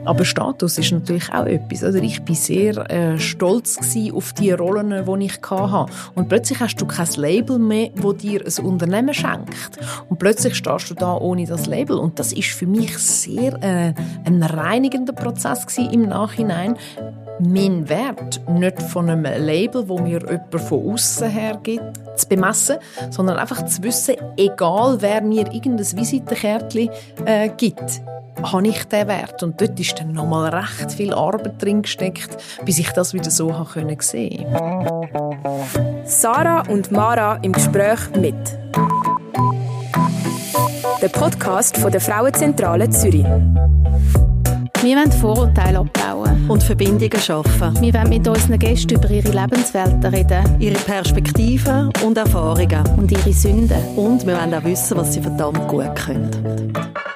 Aber Status ist natürlich auch etwas. Oder? Ich war sehr stolz auf die Rollen, die ich hatte. Und plötzlich hast du kein Label mehr, das dir ein Unternehmen schenkt. Und plötzlich stehst du da ohne das Label. Und das ist für mich sehr ein reinigender Prozess im Nachhinein. Mein Wert nicht von einem Label, wo mir jemand von außen her gibt, zu bemessen, sondern einfach zu wissen, egal wer mir irgendein Visitenkärtchen gibt, habe ich diesen Wert. Und dort ist dann nochmal recht viel Arbeit drin gesteckt, bis ich das wieder so sehen konnte. Sarah und Mara im Gespräch mit. Der Podcast von der Frauenzentrale Zürich. Wir wollen Vorurteile abbauen. Und Verbindungen schaffen. Wir wollen mit unseren Gästen über ihre Lebenswelten reden. Ihre Perspektiven und Erfahrungen. Und ihre Sünden. Und wir wollen auch wissen, was sie verdammt gut können.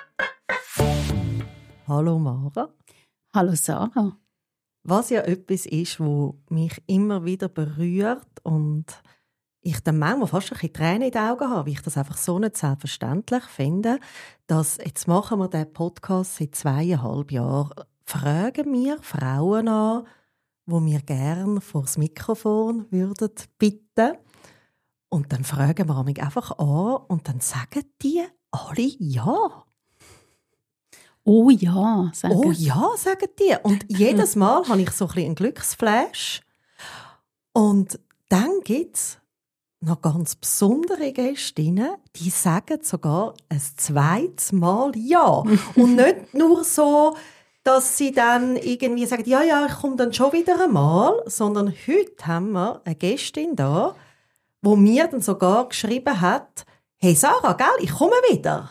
Hallo Mara. Hallo Sarah. Was ja etwas ist, was mich immer wieder berührt und ich dann manchmal fast ein bisschen Tränen in den Augen habe, weil ich das einfach so nicht selbstverständlich finde, dass jetzt machen wir diesen Podcast seit 2,5 Jahren, fragen wir Frauen an, die wir gerne vor das Mikrofon würden bitten. Und dann fragen wir mich einfach an und dann sagen die alle ja. Oh ja, sagen. Oh ja, sagen die. Und jedes Mal habe ich so ein bisschen einen Glücksflash. Und dann gibt es noch ganz besondere Gästinnen, die sagen sogar ein zweites Mal ja. Und nicht nur so, dass sie dann irgendwie sagen, ja, ich komme dann schon wieder einmal, sondern heute haben wir eine Gästin da, die mir dann sogar geschrieben hat, hey Sarah, gell, ich komme wieder.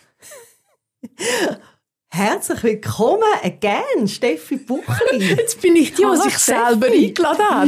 Herzlich willkommen again, Steffi Buchli. Jetzt bin ich die sich selber eingeladen hat.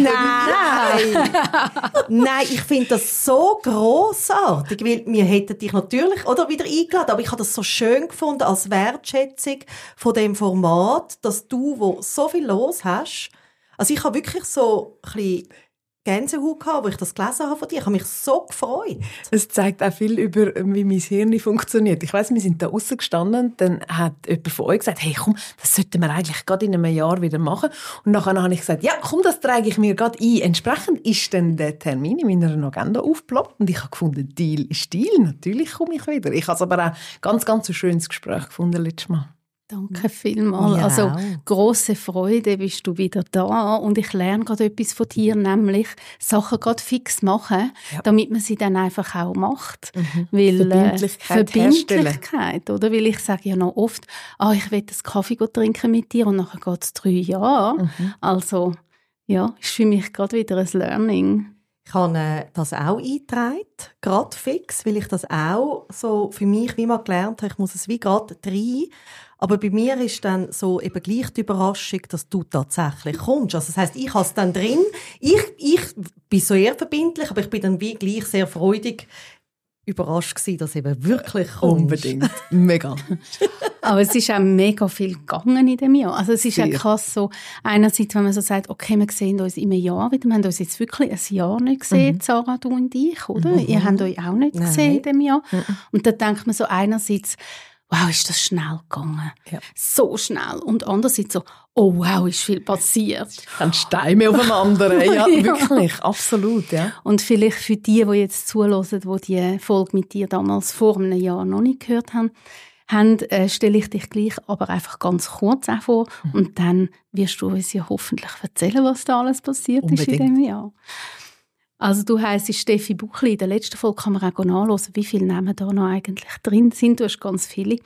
Nein, ich finde das so grossartig, weil wir hätten dich natürlich wieder eingeladen, aber ich habe das so schön gefunden als Wertschätzung von dem Format, dass du, wo so viel los hast, also ich habe wirklich so ein bisschen Gänsehaut gehabt, als ich das gelesen habe von dir. Ich habe mich so gefreut. Es zeigt auch viel über, wie mein Hirn funktioniert. Ich weiss, wir sind da draussen gestanden, dann hat jemand von euch gesagt, hey komm, das sollten wir eigentlich gerade in einem Jahr wieder machen. Und nachher habe ich gesagt, ja komm, das trage ich mir gerade ein. Entsprechend ist dann der Termin in meiner Agenda aufgeploppt und ich habe gefunden, Deal ist Deal, natürlich komme ich wieder. Ich habe aber auch ganz ein schönes Gespräch gefunden letztes Mal. Danke vielmals. Ja. Also, grosse Freude, bist du wieder da. Und ich lerne gerade etwas von dir, nämlich Sachen gerade fix machen, damit man sie dann einfach auch macht. Weil, Verbindlichkeit, oder? Weil ich sage ja noch oft, ich will einen Kaffee trinken mit dir und nachher geht es 3 Jahre. Also, ja, ist für mich gerade wieder ein Learning. Ich habe das auch eingetragen, gerade fix, weil ich das auch so für mich, wie man gelernt hat, ich muss es wie gerade rein. Aber bei mir ist dann so eben gleich die Überraschung, dass du tatsächlich kommst. Also das heisst, ich habe es dann drin. Ich bin so eher verbindlich, aber ich bin dann wie gleich sehr freudig überrascht gewesen, dass eben wirklich kommst. Unbedingt. Mega. Aber es ist auch mega viel gegangen in diesem Jahr. Also es ist ja krass so, einerseits, wenn man so sagt, okay, wir sehen uns in einem Jahr wieder, wir haben uns jetzt wirklich ein Jahr nicht gesehen, Sarah, du und ich, oder? Ihr habt euch auch nicht gesehen in diesem Jahr. Und da denkt man so einerseits, wow, ist das schnell gegangen. Ja. So schnell. Und andererseits so, oh wow, ist viel passiert. Ein Stein auf dem anderen. Ja, wirklich, absolut. Ja. Und vielleicht für die jetzt zuhören, die die Folge mit dir damals vor einem Jahr noch nicht gehört haben, stelle ich dich gleich aber einfach ganz kurz auch vor. Und dann wirst du uns ja hoffentlich erzählen, was da alles passiert ist in diesem Jahr. Also du heisst Steffi Buchli. In der letzten Folge kann man auch nachhören, wie viele Namen da noch eigentlich drin sind. Du hast ganz viele.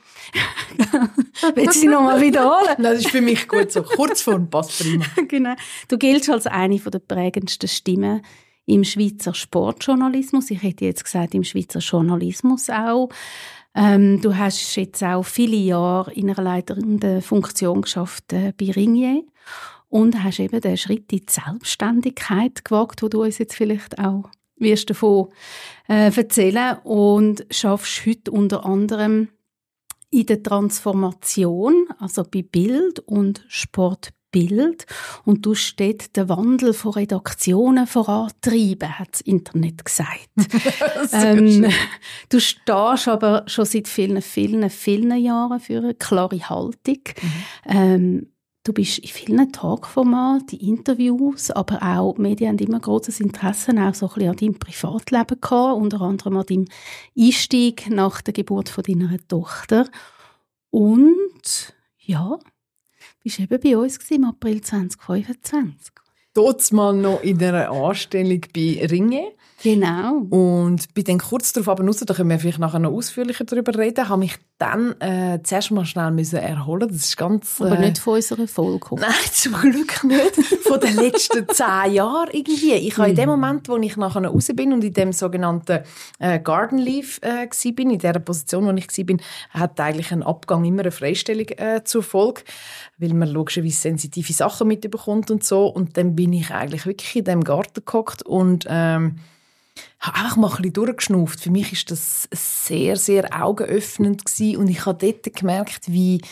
Willst du sie noch mal wiederholen? Nein, das ist für mich gut so. Kurzform passt prima. Genau. Du giltst als eine der prägendsten Stimmen im Schweizer Sportjournalismus. Ich hätte jetzt gesagt, im Schweizer Journalismus auch. Du hast jetzt auch viele Jahre in einer leitenden Funktion geschafft bei Ringier. Und hast eben den Schritt in die Selbstständigkeit gewagt, wo du uns jetzt vielleicht auch wirst davon erzählen. Und schaffst heute unter anderem in der Transformation, also bei Bild und Sport Bild und du dort den Wandel von Redaktionen vorantreiben, hat das Internet gesagt. Du stehst aber schon seit vielen, vielen, vielen Jahren für eine klare Haltung. Du bist in vielen Talkformaten, die Interviews, aber auch die Medien haben immer grosses Interesse auch so ein bisschen an deinem Privatleben gehabt, unter anderem an deinem Einstieg nach der Geburt von deiner Tochter. Und ja, bist eben bei uns im April 2025. Dort mal noch in einer Anstellung bei Ringe. Genau. Und bin dann kurz darauf raus, da können wir vielleicht nachher noch ausführlicher darüber reden, habe mich dann zuerst mal schnell erholen. Das ist ganz... Aber nicht von unserer Folge. Nein, zum Glück nicht. Von den letzten 10 Jahren irgendwie. Ich habe in dem Moment, wo ich nachher raus bin und in dem sogenannten Garden Leave war, in dieser Position, wo ich war, hat eigentlich ein Abgang immer eine Freistellung zur Folge, weil man logischerweise sensitive Sachen mitbekommt und so. Und dann bin ich eigentlich wirklich in diesem Garten gehockt und habe einfach mal ein bisschen durchgeschnauft. Für mich war das sehr, sehr augenöffnend gewesen. Und ich habe dort gemerkt, wie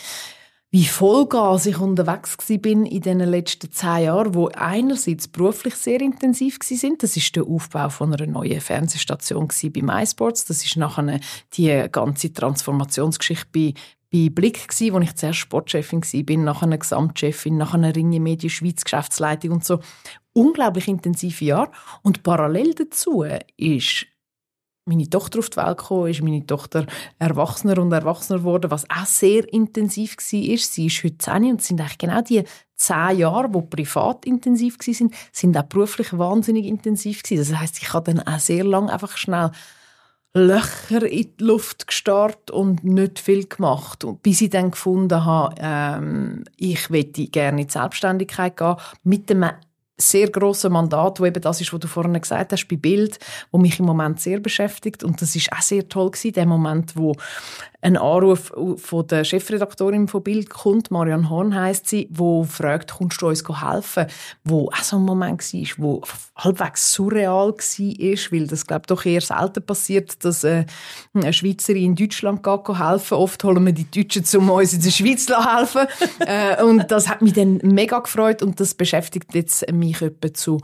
Vollgas ich unterwegs war in den letzten 10 Jahren, die einerseits beruflich sehr intensiv waren. Das war der Aufbau von einer neuen Fernsehstation bei MySports. Das ist nachher die ganze Transformationsgeschichte bei Blick gsi, wo ich zuerst Sportchefin war, nachher eine Gesamtchefin, nachher eine Ringe Medien Schweiz Geschäftsleitung und so. Unglaublich intensive Jahre. Und parallel dazu ist meine Tochter auf die Welt gekommen, ist meine Tochter erwachsener und erwachsener geworden, was auch sehr intensiv war. Sie ist heute 10 und es sind eigentlich genau die 10 Jahre, die privat intensiv waren, sind auch beruflich wahnsinnig intensiv gewesen. Das heisst, ich habe dann auch sehr lange einfach schnell Löcher in die Luft gestarrt und nicht viel gemacht. Und bis ich dann gefunden habe, ich möchte gerne in die Selbstständigkeit gehen, mit einem sehr grosses Mandat, wo eben das ist, was du vorhin gesagt hast, bei Bild, wo mich im Moment sehr beschäftigt. Und das ist auch sehr toll gewesen, der Moment, wo ein Anruf von der Chefredaktorin von Bild kommt, Marianne Horn heisst sie, wo fragt, kommst du uns helfen? Wo auch so ein Moment war, wo halbwegs surreal war, weil das, glaube ich, doch eher selten passiert, dass eine Schweizerin in Deutschland helfen. Oft holen wir die Deutschen, um uns in der Schweiz zu helfen. Und das hat mich dann mega gefreut und das beschäftigt jetzt mich etwa zu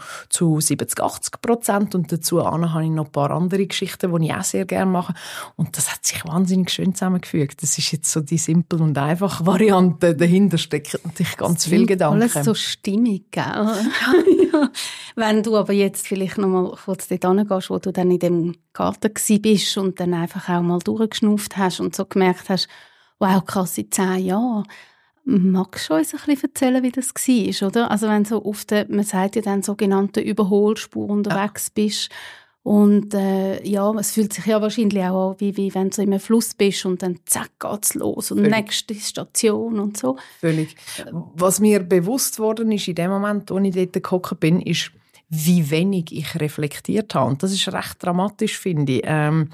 70-80%. Und dazu habe ich noch ein paar andere Geschichten, die ich auch sehr gerne mache. Und das hat sich wahnsinnig schön zusammengefügt. Das ist jetzt so die simple und einfache Variante. Dahinter stecken natürlich ganz viele Gedanken. Alles so stimmig, gell? Ja. Wenn du aber jetzt vielleicht noch mal kurz dort hingehst, wo du dann in dem Garten bist und dann einfach auch mal durchgeschnauft hast und so gemerkt hast, wow, krass, in 10 Jahren. Magst du uns ein bisschen erzählen, wie das war, oder? Also wenn so auf der, man sagt ja dann, sogenannte Überholspur unterwegs bist. Und ja, es fühlt sich ja wahrscheinlich auch an, wie wenn du in einem Fluss bist und dann zack, geht's los und nächste Station und so. Völlig. Was mir bewusst worden ist in dem Moment, wo ich dort gehockt bin, ist, wie wenig ich reflektiert habe. Und das ist recht dramatisch, finde ich.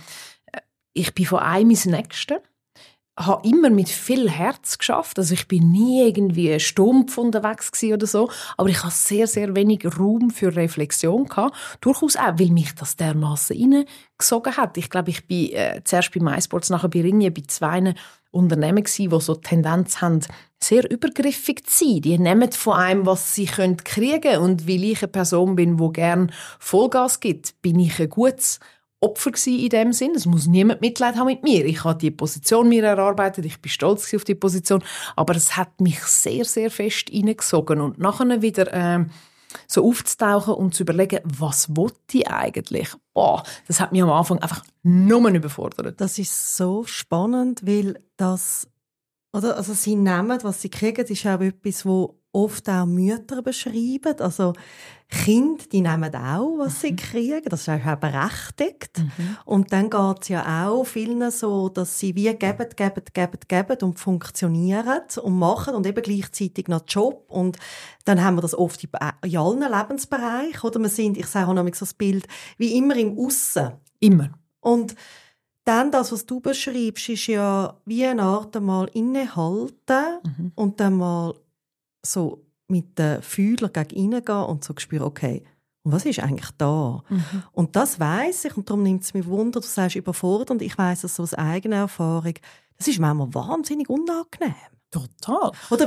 Ich bin von einem ins Nächste. Habe immer mit viel Herz geschafft. Also ich bin nie irgendwie stumpf unterwegs gewesen oder so. Aber ich hatte sehr, sehr wenig Raum für Reflexion gehabt. Durchaus auch, weil mich das dermassen reingesogen hat. Ich glaube, ich bin zuerst bei MySports, nachher bei Ringe, bei 2 Unternehmen gewesen, die so die Tendenz haben, sehr übergriffig zu sein. Die nehmen von einem, was sie kriegen können. Und weil ich eine Person bin, die gerne Vollgas gibt, bin ich ein gutes Opfer in dem Sinn. Es muss niemand Mitleid haben mit mir. Ich habe die Position mir erarbeitet, ich bin stolz auf die Position, aber es hat mich sehr, sehr fest reingesogen. Und nachher wieder so aufzutauchen und zu überlegen, was wollte ich eigentlich? Boah, das hat mich am Anfang einfach nur überfordert. Das ist so spannend, weil das, oder, also sie nehmen, was sie kriegen, ist auch etwas, wo oft auch Mütter beschreiben. Also Kinder, die nehmen auch, was sie kriegen. Das ist auch berechtigt. Und dann geht es ja auch vielen so, dass sie wie geben und funktionieren und machen und eben gleichzeitig noch Job. Und dann haben wir das oft in allen Lebensbereichen. Oder ich sage auch noch so das Bild, wie immer im Aussen. Immer. Und dann das, was du beschreibst, ist ja wie eine Art einmal innehalten und dann mal so mit den Fühlern gegen reingehen und so spüren, okay, und was ist eigentlich da? Und das weiss ich, und darum nimmt es mich Wunder, du sagst überfordert, und ich weiss das so aus eigener Erfahrung, das ist manchmal wahnsinnig unangenehm. Total. Oder wie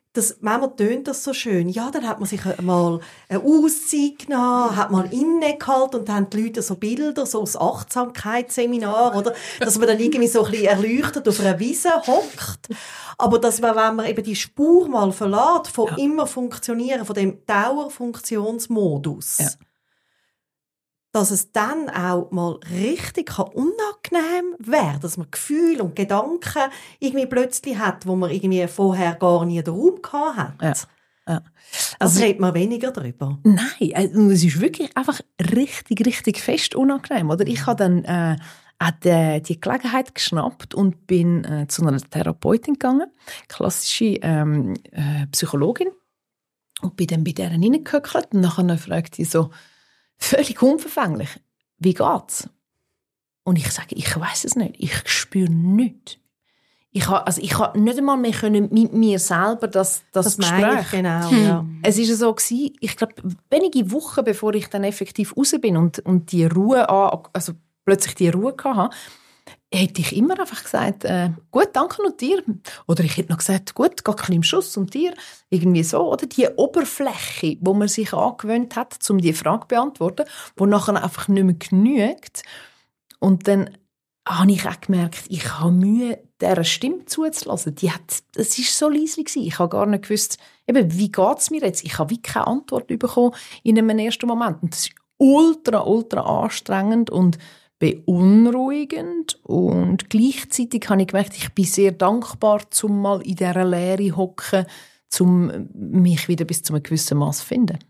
manchmal tönt das so schön. Ja, dann hat man sich mal eine Auszeit genommen, hat mal innegehalten und dann haben die Leute so Bilder, so aus Achtsamkeitsseminar, oder? Dass man dann irgendwie so ein bisschen erleuchtet auf einer Wiese hockt. Aber dass man, wenn man eben die Spur mal verlässt, von immer funktionieren, von dem Dauerfunktionsmodus, dass es dann auch mal richtig unangenehm werden kann, dass man Gefühle und Gedanken irgendwie plötzlich hat, wo man irgendwie vorher gar nie den Raum gehabt hat. Ja. Ja. Also redet man weniger darüber. Nein, es ist wirklich einfach richtig fest unangenehm. Oder? Ich habe dann die Gelegenheit geschnappt und bin zu einer Therapeutin gegangen, klassische Psychologin, und bin dann bei der reingehöckelt und nachher fragte sie so, völlig unverfänglich, wie geht's? Und ich sage, ich weiss es nicht, ich spüre nichts. Ich konnte nicht einmal mehr mit mir selber das Gespräch. Genau, ja. Es war so, ich glaube, wenige Wochen, bevor ich dann effektiv raus bin und die Ruhe, plötzlich die Ruhe hatte, hätte ich immer einfach gesagt, gut, danke und dir. Oder ich hätte noch gesagt, gut, gar kein Schuss und dir. Irgendwie so. Oder die Oberfläche, wo man sich angewöhnt hat, um die Frage zu beantworten, die nachher einfach nicht mehr genügt. Und dann habe ich auch gemerkt, ich habe Mühe, dieser Stimme zuzulassen. Es war so leise. Ich habe gar nicht gewusst, eben, wie geht es mir jetzt? Ich habe wie keine Antwort bekommen in einem ersten Moment. Und das ist ultra anstrengend und beunruhigend. Und gleichzeitig habe ich gemerkt, ich bin sehr dankbar, um mal in dieser Leere zu hocken, um mich wieder bis zu einem gewissen Maß zu finden.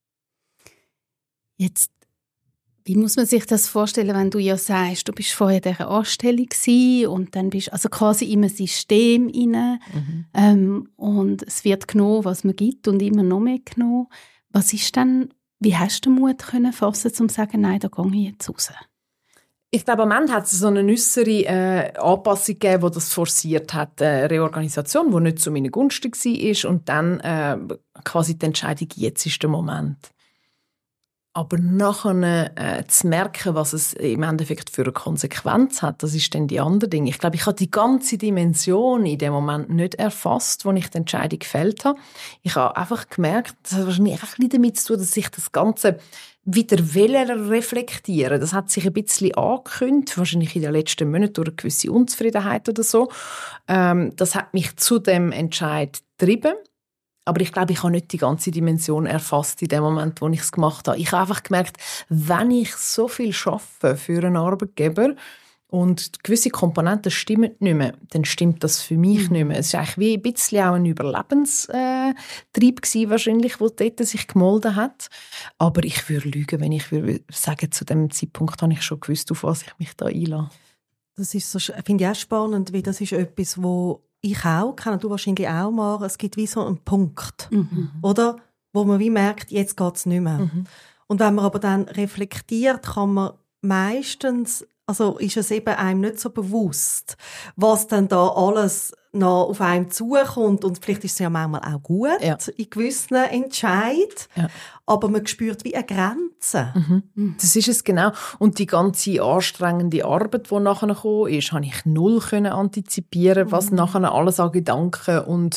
Jetzt, wie muss man sich das vorstellen, wenn du ja sagst, du bist vorher in dieser Anstellung gewesen und dann bist also quasi in einem System rein, und es wird genommen, was man gibt und immer noch mehr genommen. Was ist dann, wie hast du den Mut können fassen, um zu sagen, nein, da gehe ich jetzt raus? Ich glaube, am Ende hat es so eine äußere Anpassung gegeben, die das forciert hat. Eine Reorganisation, die nicht zu meinen Gunsten war. Und dann quasi die Entscheidung, jetzt ist der Moment. Aber nachher zu merken, was es im Endeffekt für eine Konsequenz hat, das ist dann die andere Dinge. Ich glaube, ich habe die ganze Dimension in dem Moment nicht erfasst, als ich die Entscheidung gefällt habe. Ich habe einfach gemerkt, das hat wahrscheinlich auch ein bisschen damit zu tun, dass ich das Ganze wieder reflektieren. Das hat sich ein bisschen angekündigt, wahrscheinlich in den letzten Monaten durch eine gewisse Unzufriedenheit oder so. Das hat mich zu dem Entscheid getrieben. Aber ich glaube, ich habe nicht die ganze Dimension erfasst in dem Moment, wo ich es gemacht habe. Ich habe einfach gemerkt, wenn ich so viel arbeite für einen Arbeitgeber und gewisse Komponenten stimmen nicht mehr, dann stimmt das für mich nicht mehr. Es war eigentlich wie ein bisschen auch ein Überlebenstrieb gewesen, wahrscheinlich, der dort sich gemolden hat. Aber ich würde lügen, wenn ich würde sagen, zu dem Zeitpunkt habe ich schon gewusst, auf was ich mich da einlasse. Das ist so, finde ich auch spannend, weil das ist etwas, wo ich auch kenne, du wahrscheinlich auch, Mara, es gibt wie so einen Punkt, oder? Wo man wie merkt, jetzt geht es nicht mehr. Und wenn man aber dann reflektiert, kann man meistens, also ist es eben einem nicht so bewusst, was dann da alles noch auf einem zukommt. Und vielleicht ist es ja manchmal auch gut, in gewissen Entscheidungen. Ja. Aber man spürt wie eine Grenze. Das ist es genau. Und die ganze anstrengende Arbeit, die nachher gekommen ist, habe ich null antizipieren, was nachher alles an Gedanken und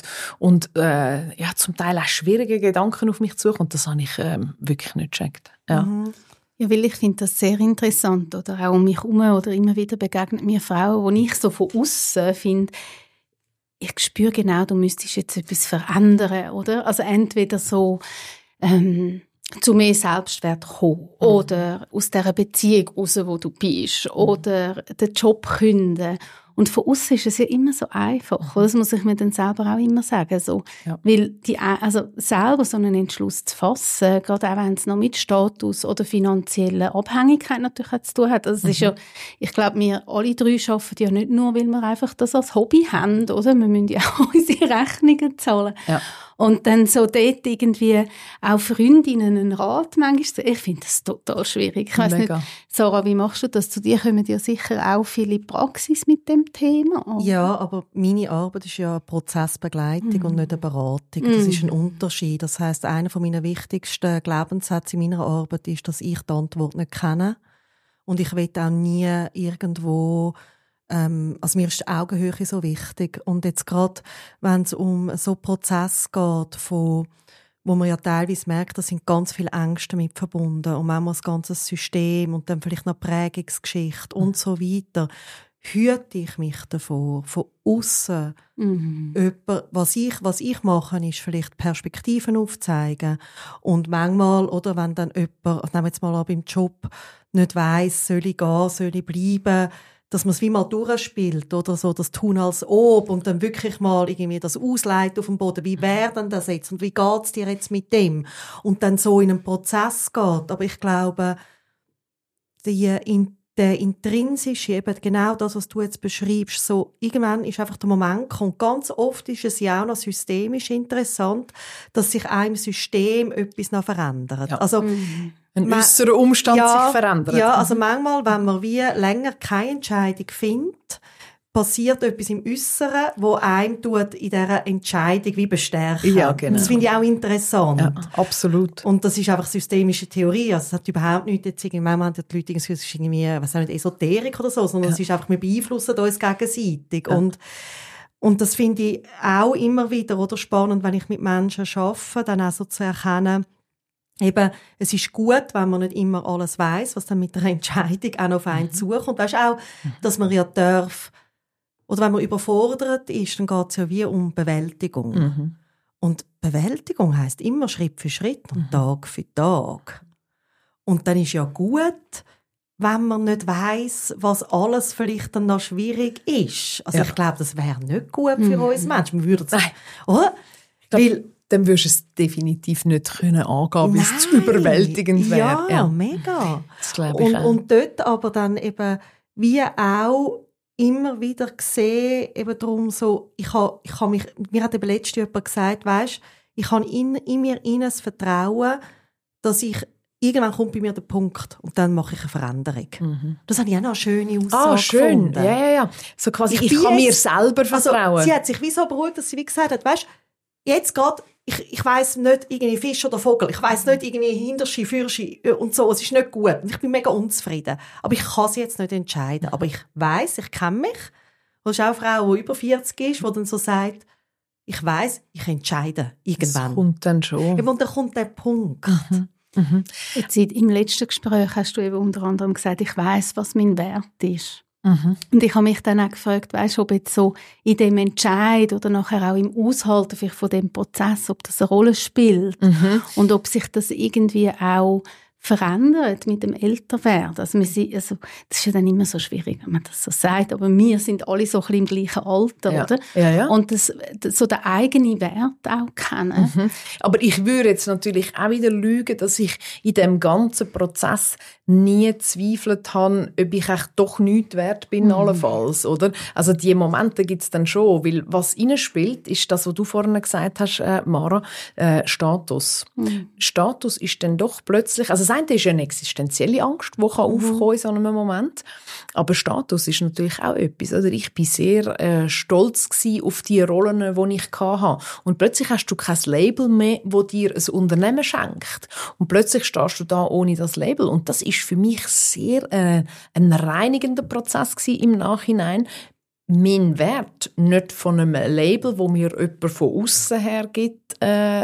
zum Teil auch schwierige Gedanken auf mich zukommt. Das habe ich wirklich nicht gecheckt. Ja. Ja, weil ich finde das sehr interessant. Oder auch um mich herum oder immer wieder begegnet mir Frauen, wo ich so von außen finde, ich spüre genau, du müsstest jetzt etwas verändern, oder? Also entweder so zu mehr Selbstwert kommen oder aus dieser Beziehung raus, wo du bist, oder den Job kündigen. Und von außen ist es ja immer so einfach. Das muss ich mir dann selber auch immer sagen. So. Ja. Weil selber so einen Entschluss zu fassen, gerade auch wenn es noch mit Status oder finanzieller Abhängigkeit natürlich zu tun hat. Also es ist ja, ich glaube, wir alle drei arbeiten ja nicht nur, weil wir einfach das als Hobby haben, oder? Wir müssen ja auch unsere Rechnungen zahlen. Ja. Und dann so dort irgendwie auch Freundinnen einen Rat manchmal, ich finde das total schwierig. Ich weiss nicht, Sarah, wie machst du das? Zu dir kommen ja sicher auch viele Praxis mit dem Thema. Oder? Ja, aber meine Arbeit ist ja eine Prozessbegleitung und nicht eine Beratung. Das ist ein Unterschied. Das heisst, einer meiner wichtigsten Glaubenssätze in meiner Arbeit ist, dass ich die Antwort nicht kenne. Und ich will auch nie irgendwo also mir ist die Augenhöhe so wichtig. Und jetzt gerade, wenn es um so Prozess geht, wo man ja teilweise merkt, da sind ganz viele Ängste mit verbunden und manchmal das ganze System und dann vielleicht noch Prägungsgeschichte und so weiter, hüte ich mich davor, von aussen was ich mache, ist vielleicht Perspektiven aufzeigen. Und manchmal, oder wenn dann jemand, nehmen wir jetzt mal an, beim Job nicht weiss, soll ich gehen, soll ich bleiben, dass man es wie mal durchspielt oder so, das Tun als Ob und dann wirklich mal irgendwie das ausleitet auf dem Boden. Wie wäre denn das jetzt und wie geht's dir jetzt mit dem? Und dann so in einen Prozess geht. Aber ich glaube, der intrinsische, eben genau das, was du jetzt beschreibst, so, irgendwann ist einfach der Moment gekommen. Und ganz oft ist es ja auch noch systemisch interessant, dass sich einem System etwas noch verändert. Ja. Also, ein äusserer Umstand sich verändert. Ja, also manchmal, wenn man wie länger keine Entscheidung findet, passiert etwas im Äußeren, wo einem in dieser Entscheidung wie bestärken. Ja, genau. Das finde ich auch interessant. Ja, absolut. Und das ist einfach systemische Theorie. Also es hat überhaupt nichts jetzt irgendwie, manchmal haben die Leute es ist irgendwie, was auch nicht, Esoterik oder so, sondern es ist einfach, wir beeinflussen uns gegenseitig. Ja. Und das finde ich auch immer wieder oder spannend, wenn ich mit Menschen arbeite, dann auch so zu erkennen, eben, es ist gut, wenn man nicht immer alles weiss, was dann mit der Entscheidung auch noch auf einen zukommt. Weißt auch, dass man ja darf, oder wenn man überfordert ist, dann geht es ja wie um Bewältigung. Und Bewältigung heisst immer Schritt für Schritt und Tag für Tag. Und dann ist ja gut, wenn man nicht weiss, was alles vielleicht dann noch schwierig ist. Also ich glaube, das wäre nicht gut für uns Menschen. Wir würden es, oder? Dann würdest du es definitiv nicht angehen, bis es zu überwältigend wäre. Ja, mega. Das glaube ich auch. Und dort aber dann eben wie auch immer wieder gesehen, eben darum so, mir hat eben letztens jemand gesagt, weisst, ich habe in mir das Vertrauen, dass irgendwann kommt bei mir der Punkt und dann mache ich eine Veränderung. Das habe ich auch noch eine schöne Aussage schön. gefunden. Ja. So quasi, ich kann mir selber vertrauen. Also, sie hat sich wie so beruhigt, dass sie wie gesagt hat, weisst, jetzt gerade, ich weiss nicht irgendwie Fisch oder Vogel, ich weiss nicht irgendwie Hinterschi, Fürschi und so, es ist nicht gut. Ich bin mega unzufrieden. Aber ich kann sie jetzt nicht entscheiden. Aber ich weiss, ich kenne mich. Das ist auch eine Frau, die über 40 ist, die dann so sagt, ich weiss, ich entscheide irgendwann. Das kommt dann schon. Und dann kommt der Punkt. Jetzt im letzten Gespräch hast du eben unter anderem gesagt, ich weiss, was mein Wert ist. Und ich habe mich dann auch gefragt, weißt, ob jetzt so in dem Entscheid oder nachher auch im Aushalten vielleicht von dem Prozess, ob das eine Rolle spielt und ob sich das irgendwie auch verändert mit dem Älterwerden. Also das ist ja dann immer so schwierig, wenn man das so sagt, aber wir sind alle so ein bisschen im gleichen Alter, oder? Ja. Und so den eigenen Wert auch kennen. Aber ich würde jetzt natürlich auch wieder lügen, dass ich in dem ganzen Prozess nie gezweifelt habe, ob ich echt doch nichts wert bin, allenfalls, oder? Also die Momente gibt es dann schon, weil was reinspielt, ist das, was du vorhin gesagt hast, Mara, Status. Status ist dann doch plötzlich, also das eine ist eine existenzielle Angst, die aufkommen in so einem Moment. Aber Status ist natürlich auch etwas. Oder? Ich war sehr stolz auf die Rollen, die ich hatte. Und plötzlich hast du kein Label mehr, das dir ein Unternehmen schenkt. Und plötzlich stehst du da ohne das Label. Und das ist für mich sehr ein reinigender Prozess im Nachhinein. Mein Wert nicht von einem Label, wo mir jemand von außen her gibt,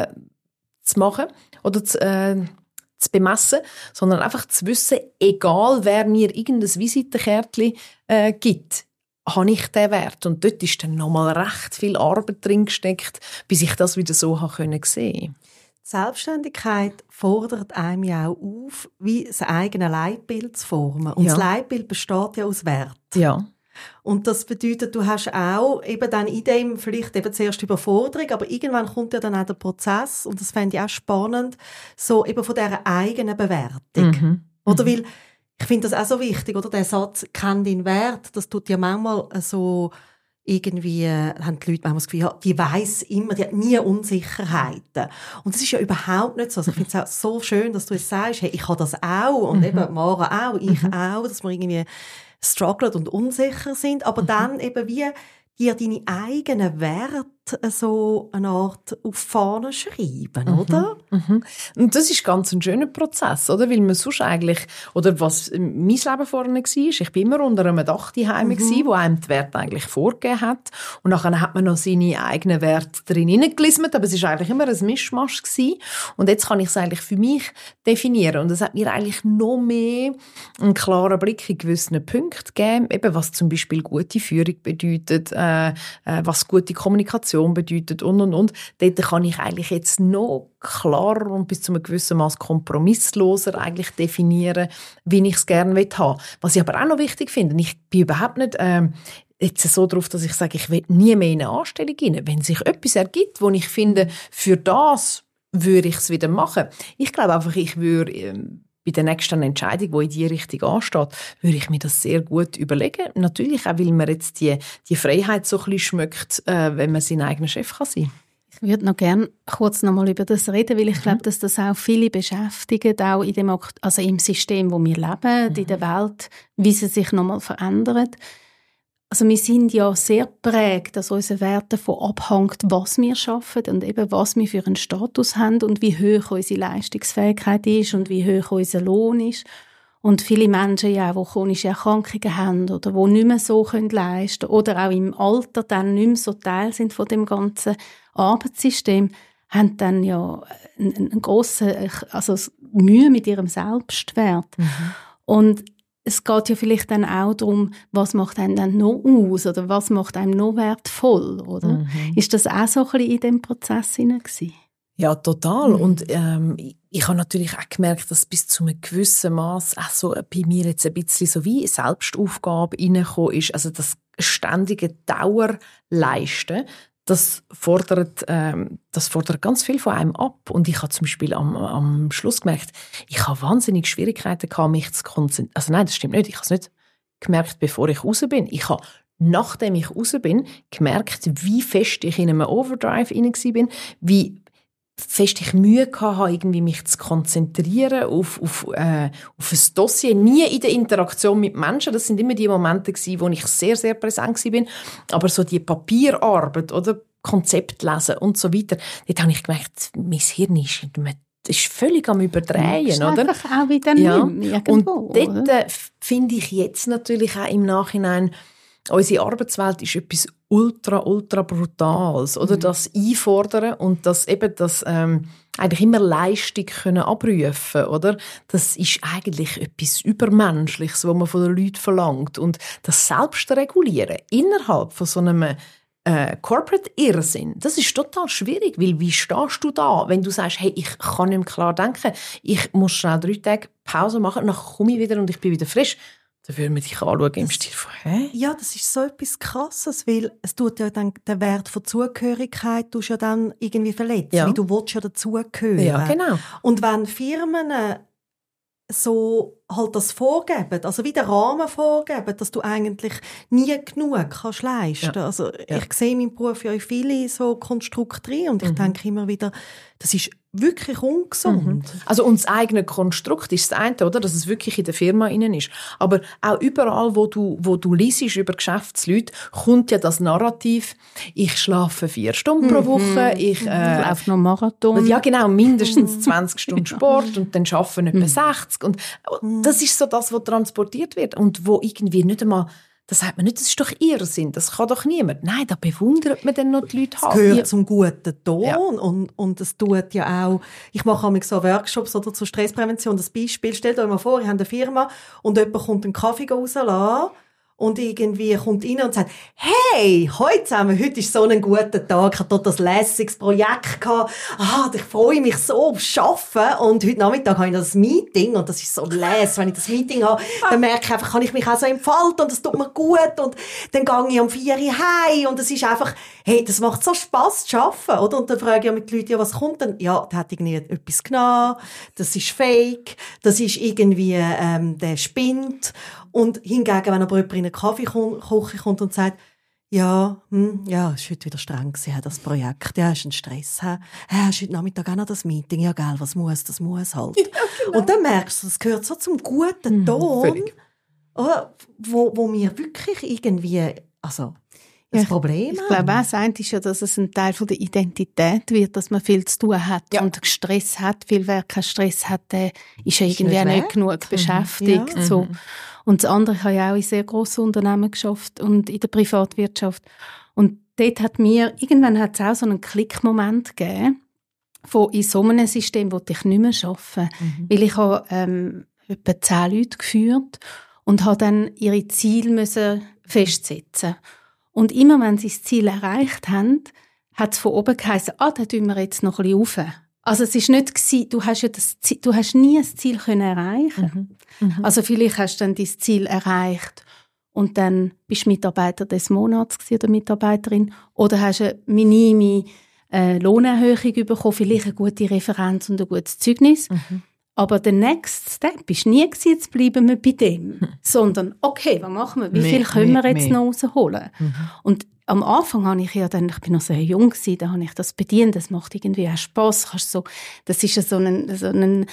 zu machen oder zu bemessen, sondern einfach zu wissen, egal wer mir irgendein Visitenkärtchen gibt, habe ich den Wert. Und dort ist dann nochmal recht viel Arbeit drin gesteckt, bis ich das wieder so sehen konnte. Die Selbstständigkeit fordert einem ja auch auf, wie das eigene Leitbild zu formen. Und das Leitbild besteht ja aus Wert. Ja. Und das bedeutet, du hast auch eben dann in dem vielleicht eben zuerst Überforderung, aber irgendwann kommt ja dann auch der Prozess, und das fände ich auch spannend, so eben von dieser eigenen Bewertung. Oder weil, ich finde das auch so wichtig, oder der Satz, kenn deinen Wert, das tut ja manchmal so irgendwie, haben die Leute manchmal das Gefühl, ja, die weiss immer, die hat nie Unsicherheiten. Und das ist ja überhaupt nicht so. Also ich finde es auch so schön, dass du jetzt sagst, hey, ich habe das auch, und eben Mara auch, ich auch, dass wir irgendwie strugglen und unsicher sind, aber dann eben wie dir deine eigenen Werte so eine Art auf die Fahne schreiben, oder? Und das ist ganz ein schöner Prozess, oder? Weil man sonst eigentlich, oder was mein Leben vorne war, ich bin immer unter einem Dach daheim gsi, wo einem die Werte eigentlich vorgegeben hat. Und nachher hat man noch seine eigenen Werte drin hineingelismet, aber es war eigentlich immer ein Mischmasch gsi. Und jetzt kann ich es eigentlich für mich definieren. Und das hat mir eigentlich noch mehr einen klaren Blick in gewissen Punkten gegeben, eben was zum Beispiel gute Führung bedeutet, was gute Kommunikation bedeutet und. Dort kann ich eigentlich jetzt noch klarer und bis zu einem gewissen Maß kompromissloser eigentlich definieren, wie ich es gerne haben will. Was ich aber auch noch wichtig finde, ich bin überhaupt nicht jetzt so darauf, dass ich sage, ich will nie mehr in eine Anstellung rein. Wenn sich etwas ergibt, wo ich finde, für das würde ich es wieder machen. Ich glaube einfach, ich würde bei der nächsten Entscheidung, die in diese Richtung ansteht, würde ich mir das sehr gut überlegen. Natürlich auch, weil man jetzt die Freiheit so ein bisschen schmeckt, wenn man sein eigener Chef kann sein. Ich würde noch gerne kurz noch mal über das reden, weil ich glaube, dass das auch viele beschäftigt, auch in dem, also im System, wo wir leben, in der Welt, wie sie sich noch mal verändert. Also wir sind ja sehr geprägt, dass unsere Werte davon abhängt, was wir schaffen und eben was wir für einen Status haben und wie hoch unsere Leistungsfähigkeit ist und wie hoch unser Lohn ist. Und viele Menschen, ja, die chronische Erkrankungen haben oder die nicht mehr so leisten können oder auch im Alter dann nicht mehr so Teil sind von dem ganzen Arbeitssystem, haben dann ja eine grosse, also Mühe mit ihrem Selbstwert. Und es geht ja vielleicht dann auch darum, was macht einem dann noch aus oder was macht einem noch wertvoll, oder? Ist das auch so ein bisschen in diesem Prozess hinein gewesen? Ja, total. Und ich habe natürlich auch gemerkt, dass bis zu einem gewissen Maß auch so bei mir jetzt ein bisschen so wie Selbstaufgabe reingekommen ist. Also das ständige Dauerleisten, das fordert ganz viel von einem ab. Und ich habe zum Beispiel am Schluss gemerkt, ich habe wahnsinnig Schwierigkeiten gehabt, mich zu konzentrieren. Also nein, das stimmt nicht. Ich habe es nicht gemerkt, bevor ich raus bin. Ich habe, nachdem ich raus bin, gemerkt, wie fest ich in einem Overdrive rein war, wie fest ich Mühe hatte, irgendwie mich zu konzentrieren auf ein Dossier. Nie in der Interaktion mit Menschen. Das sind immer die Momente gewesen, wo ich sehr, sehr präsent war. Aber so die Papierarbeit oder Konzept lesen und so weiter, dort habe ich gemerkt, mein Hirn ist völlig am Überdrehen. Ist oder? Einfach auch wieder irgendwo. Und dort finde ich jetzt natürlich auch im Nachhinein, unsere Arbeitswelt ist etwas ultra Brutales, oder? Das Einfordern und das eigentlich immer Leistung können abrufen, oder? Das ist eigentlich etwas Übermenschliches, was man von den Leuten verlangt. Und das Selbstregulieren innerhalb von so einem Corporate-Irrsinn, das ist total schwierig, weil wie stehst du da, wenn du sagst, hey, ich kann nicht mehr klar denken, ich muss schnell 3 Tage Pause machen, dann komme ich wieder und ich bin wieder frisch. Dann würden wir dich anschauen im Stil von, hä? Ja, das ist so etwas Krasses, weil es tut ja dann den Wert von Zugehörigkeit ja dann irgendwie verletzt, weil du willst ja dazugehören. Ja, genau. Und wenn Firmen so halt das vorgeben, also wie den Rahmen vorgeben, dass du eigentlich nie genug kannst leisten. Ja. Also ich sehe in meinem Beruf ja viele so Konstrukte drin und ich denke immer wieder, das ist wirklich ungesund. Also und das eigene Konstrukt ist das eine, oder? Dass es wirklich in der Firma innen ist. Aber auch überall, wo du liest über Geschäftsleute, kommt ja das Narrativ, ich schlafe 4 Stunden pro Woche, ich laufe noch Marathon. Ja, genau, mindestens 20 Stunden Sport und dann arbeiten etwa 60. Und das ist so das, was transportiert wird und wo irgendwie nicht einmal, das sagt man nicht, das ist doch Irrsinn, das kann doch niemand. Nein, da bewundert man dann noch die Leute. Es gehört zum guten Ton und es tut ja auch, ich mache manchmal so Workshops oder zur Stressprävention, das Beispiel, stellt euch mal vor, ihr habt eine Firma und jemand kommt einen Kaffee rauslassen und irgendwie kommt rein und sagt, hey, heute zusammen, heute ist so ein guter Tag, ich hatte dort ein lässiges Projekt gehabt, ich freue mich so aufs Arbeiten und heute Nachmittag habe ich das Meeting und das ist so lässig, wenn ich das Meeting habe, dann merke ich einfach, kann ich mich auch so entfalten und es tut mir gut und dann gehe ich um 4 Uhr heim und es ist einfach, hey, das macht so Spass zu arbeiten, oder? Und dann frage ich ja mit den Leuten, ja, was kommt denn? Ja, der hat irgendwie etwas genommen, das ist fake, das ist irgendwie, der spinnt. Und hingegen, wenn aber jemand in eine Kaffeeküche kommt und sagt, es war heute wieder streng gewesen, das Projekt, ja, ist ein Stress, hast heute Nachmittag auch noch das Meeting, ja, gell, das muss halt. Ja, genau. Und dann merkst du, das gehört so zum guten Ton, wo wir wirklich irgendwie, also, ein Problem Ich glaube auch, das eine ist ja, dass es ein Teil von der Identität wird, dass man viel zu tun hat und Stress hat. Weil wer keinen Stress hat, der ist ja irgendwie auch nicht genug beschäftigt. Ja. So. Und das andere, ich habe ja auch in sehr grossen Unternehmen geschafft und in der Privatwirtschaft. Und dort irgendwann hat es auch so einen Klickmoment gegeben, von in so einem System, wo ich nicht mehr arbeiten. Weil ich habe etwa 10 Leute geführt und habe dann ihre Ziele festsetzen. Und immer, wenn sie das Ziel erreicht haben, hat es von oben geheißen, da tun wir jetzt noch ein bisschen rauf. Also es ist nicht gewesen, du hast nie ein Ziel können erreichen. Also vielleicht hast du dann dein Ziel erreicht und dann bist du Mitarbeiter des Monats oder Mitarbeiterin oder hast eine minime Lohnerhöhung bekommen, vielleicht eine gute Referenz und ein gutes Zeugnis. Aber der Next Step war nie, jetzt bleiben wir bei dem. Sondern, okay, was machen wir? Wie viel können wir jetzt noch rausholen? Und am Anfang habe ich ich bin noch sehr jung gewesen, da habe ich das bedient, das macht irgendwie auch Spass. Das ist ja so ein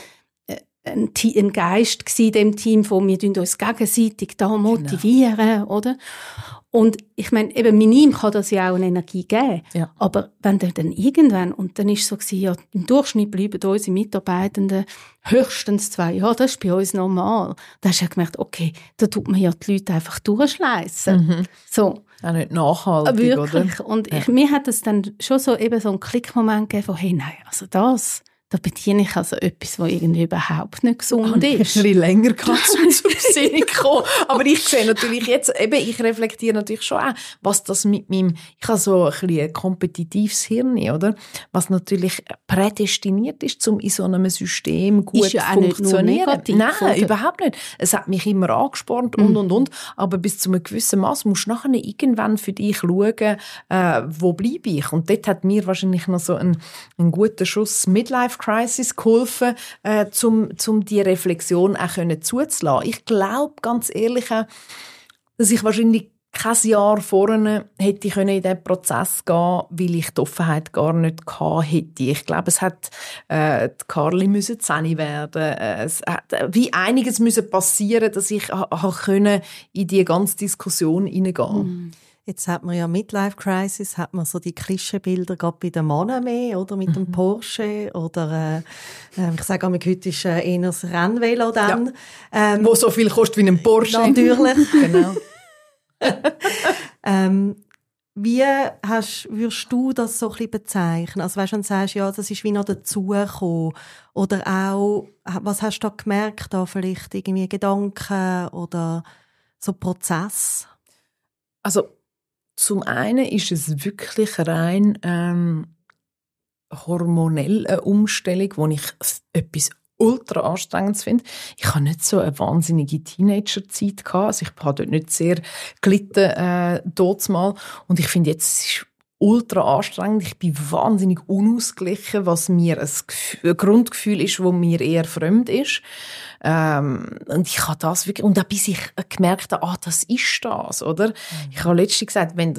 Geist gewesen in dem Team, wo wir uns gegenseitig da motivieren, oder? Und ich meine, eben minim kann das ja auch eine Energie geben. Ja. Aber wenn dann irgendwann, und dann ist es so gewesen, ja, im Durchschnitt bleiben unsere Mitarbeitenden höchstens 2 Jahre, das ist bei uns normal. Da hast du ja gemerkt, okay, da tut man ja die Leute einfach durchschleissen. So. Auch nicht nachhaltig, wirklich. Oder? Und mir hat es dann schon so einen Klickmoment gegeben, von, hey, nein, also da bediene ich also etwas, was irgendwie überhaupt nicht gesund ist. Ein bisschen länger kannst du zur Besinnung kommen. Aber ich sehe natürlich jetzt, ich reflektiere natürlich schon auch, was das mit meinem, ich habe so ein bisschen ein kompetitives Hirn, oder? Was natürlich prädestiniert ist, um in so einem System gut zu funktionieren. Nein, überhaupt nicht. Es hat mich immer angespornt und. Aber bis zu einem gewissen Maß musst du nachher irgendwann für dich schauen, wo bleibe ich. Und dort hat mir wahrscheinlich noch so ein guter Schuss Midlife-Crisis geholfen, um die Reflexion auch zuzulassen. Ich glaube ganz ehrlich auch, dass ich wahrscheinlich kein Jahr vorne hätte ich in diesen Prozess gehen, weil ich die Offenheit gar nicht gehabt hätte. Ich glaube, es hat die Carly müssen 10 werden. Es hat wie einiges müssen passieren, dass ich in die ganze Diskussion hineingehen. Jetzt hat man ja Midlife-Crisis, hat man so die Klischeebilder gerade bei den Männern mehr, oder? Mit dem Porsche oder ich sage einmal, heute ist eher das Rennvelo dann. Ja. Wo so viel kostet wie ein Porsche. Natürlich. Genau. Wie würdest du das so ein bisschen bezeichnen? Also weißt du, wenn du sagst, ja, das ist wie noch dazugekommen. Oder auch, was hast du da gemerkt, da vielleicht irgendwie Gedanken oder so Prozess? Also, zum einen ist es wirklich rein hormonell eine Umstellung, wo ich etwas ultra anstrengend finde. Ich habe nicht so eine wahnsinnige Teenager-Zeit gehabt. Also ich habe dort nicht sehr gelitten, dort mal. Und ich finde jetzt, es ist ultra anstrengend. Ich bin wahnsinnig unausgeglichen, was mir ein Grundgefühl ist, das mir eher fremd ist. Und ich habe das wirklich, und auch bis ich gemerkt habe, das ist das, oder? Ich habe letztens gesagt, wenn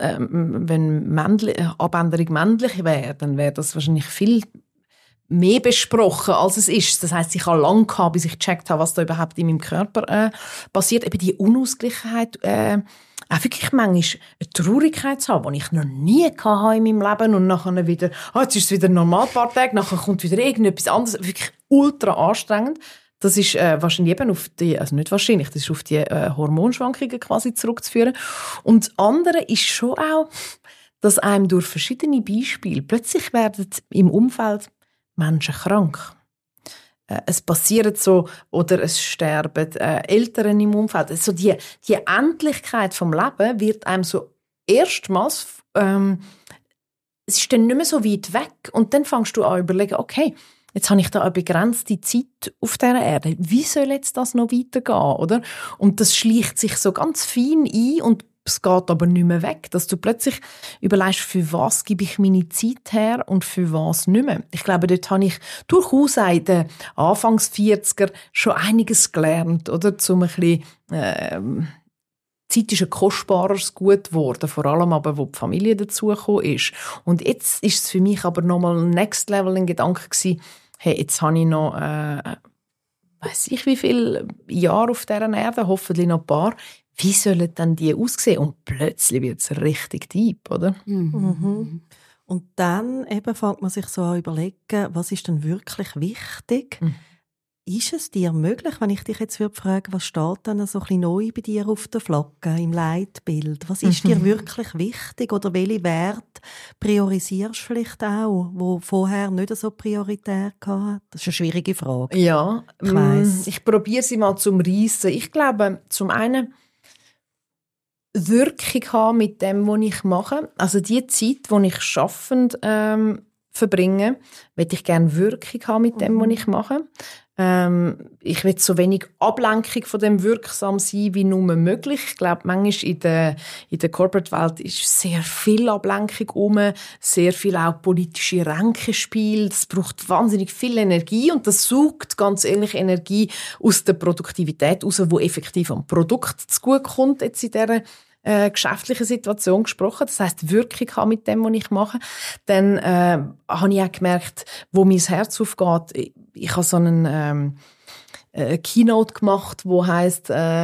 Abänderung männlich wäre, dann wäre das wahrscheinlich viel mehr besprochen, als es ist. Das heisst, ich habe lange gehabt, bis ich gecheckt habe, was da überhaupt in meinem Körper passiert. Eben die Unausgleichheit, auch wirklich manchmal eine Traurigkeit zu haben, die ich noch nie hatte in meinem Leben und nachher wieder, jetzt ist es wieder normal, ein paar Tage, nachher kommt wieder irgendetwas anderes. Wirklich ultra anstrengend. Das ist wahrscheinlich eben auf die, also nicht wahrscheinlich, das ist auf die Hormonschwankungen quasi zurückzuführen. Und das andere ist schon auch, dass einem durch verschiedene Beispiele plötzlich werden im Umfeld Menschen krank. Es passiert so, oder es sterben Eltern im Umfeld. Also die Endlichkeit vom Leben wird einem so erstmals, es ist dann nicht mehr so weit weg. Und dann fängst du an zu überlegen, okay, jetzt habe ich da eine begrenzte Zeit auf dieser Erde. Wie soll jetzt das noch weitergehen, oder? Und das schleicht sich so ganz fein ein und es geht aber nicht mehr weg, dass du plötzlich überlegst, für was gebe ich meine Zeit her und für was nicht mehr. Ich glaube, dort habe ich durchaus in den Anfangs 40er schon einiges gelernt, oder? Zum ein bisschen, Zeit ist ein kostbares Gut geworden, vor allem aber, wo die Familie dazugekommen ist. Und jetzt ist es für mich aber nochmal ein Next Level ein Gedanke gewesen, hey, jetzt habe ich noch weiss ich wie viele Jahre auf dieser Erde, hoffentlich noch ein paar. Wie sollen dann die aussehen? Und plötzlich wird es richtig deep, oder? Mhm. Und dann eben fängt man sich so an überlegen, was ist denn wirklich wichtig? Ist es dir möglich, wenn ich dich jetzt frage, was steht denn so ein bisschen neu bei dir auf der Flagge im Leitbild? Was ist dir wirklich wichtig oder welche Werte priorisierst du vielleicht auch, wo vorher nicht so prioritär hatten? Das ist eine schwierige Frage. Ja, ich weiss. Ich probiere sie mal zum Reissen. Ich glaube, zum einen Wirkung haben mit dem, was ich mache. Also die Zeit, die ich schaffend verbringe, möchte ich gerne Wirkung haben mit dem, was ich mache. Ich will so wenig Ablenkung von dem wirksam sein wie nur möglich. Ich glaube, manchmal in der Corporate-Welt ist sehr viel Ablenkung sehr viel auch politische Ränkespiel. Das braucht wahnsinnig viel Energie und das saugt ganz ehrlich Energie aus der Produktivität raus, die effektiv am Produkt zugutekommt, jetzt in dieser geschäftlichen Situation gesprochen. Das heisst, Wirkung haben mit dem, was ich mache. Dann habe ich auch gemerkt, wo mein Herz aufgeht. Ich habe so einen Keynote gemacht, wo heisst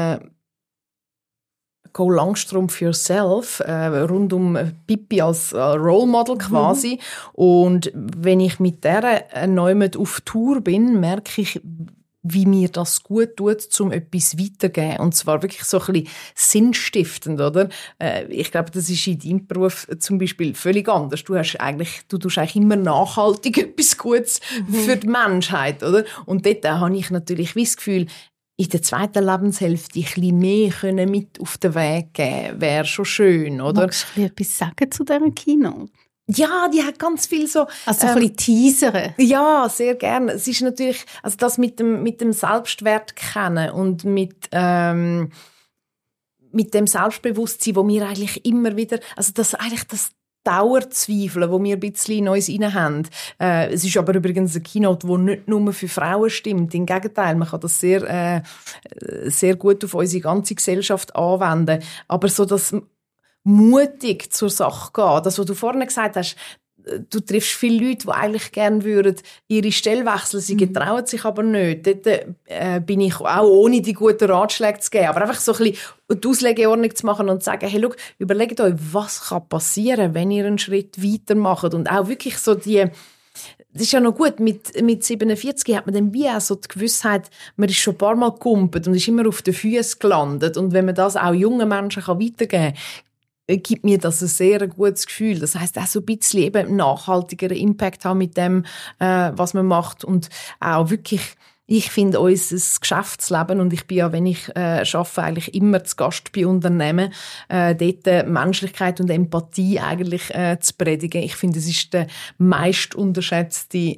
«Go Langstrumpf yourself», rund um Pippi als Role Model quasi. Und wenn ich mit der neu auf Tour bin, merke ich, wie mir das gut tut, um etwas weiterzugeben. Und zwar wirklich so ein bisschen sinnstiftend, oder? Ich glaube, das ist in deinem Beruf zum Beispiel völlig anders. Du tust eigentlich immer nachhaltig etwas Gutes für die Menschheit, oder? Und dort habe ich natürlich das Gefühl, in der zweiten Lebenshälfte ein bisschen mehr mit auf den Weg geben, wäre schon schön, oder? Magst du etwas sagen zu dieser Keynote? Ja, die hat ganz viel so... Also ein bisschen teasern. Ja, sehr gerne. Es ist natürlich, also das mit dem Selbstwert kennen und mit dem Selbstbewusstsein, wo wir eigentlich immer wieder, also das Dauerzweifeln, wo wir ein bisschen in uns rein haben. Es ist aber übrigens eine Keynote, die nicht nur für Frauen stimmt. Im Gegenteil, man kann das sehr, sehr gut auf unsere ganze Gesellschaft anwenden. Aber so das mutig zur Sache gehen. Das, was du vorhin gesagt hast, du triffst viele Leute, die eigentlich gerne würden ihre Stelle wechseln, sie getrauen sich aber nicht. Dort bin ich auch ohne die guten Ratschläge zu geben, aber einfach so ein bisschen die Auslegeordnung zu machen und zu sagen, hey, schau, überlegt euch, was kann passieren, wenn ihr einen Schritt weitermacht. Und auch wirklich so das ist ja noch gut, mit 47 hat man dann wie auch so die Gewissheit, man ist schon ein paar Mal gekumpelt und ist immer auf den Füßen gelandet. Und wenn man das auch jungen Menschen weitergeben kann, gibt mir das ein sehr gutes Gefühl. Das heisst, auch so ein bisschen eben nachhaltigeren Impact haben mit dem, was man macht. Und auch wirklich, ich finde, unser Geschäftsleben, und ich bin ja, wenn ich arbeite, eigentlich immer zu Gast bei Unternehmen, dort Menschlichkeit und Empathie eigentlich zu predigen. Ich finde, es ist die meist unterschätzte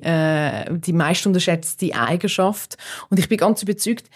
Eigenschaft. Und ich bin ganz überzeugt,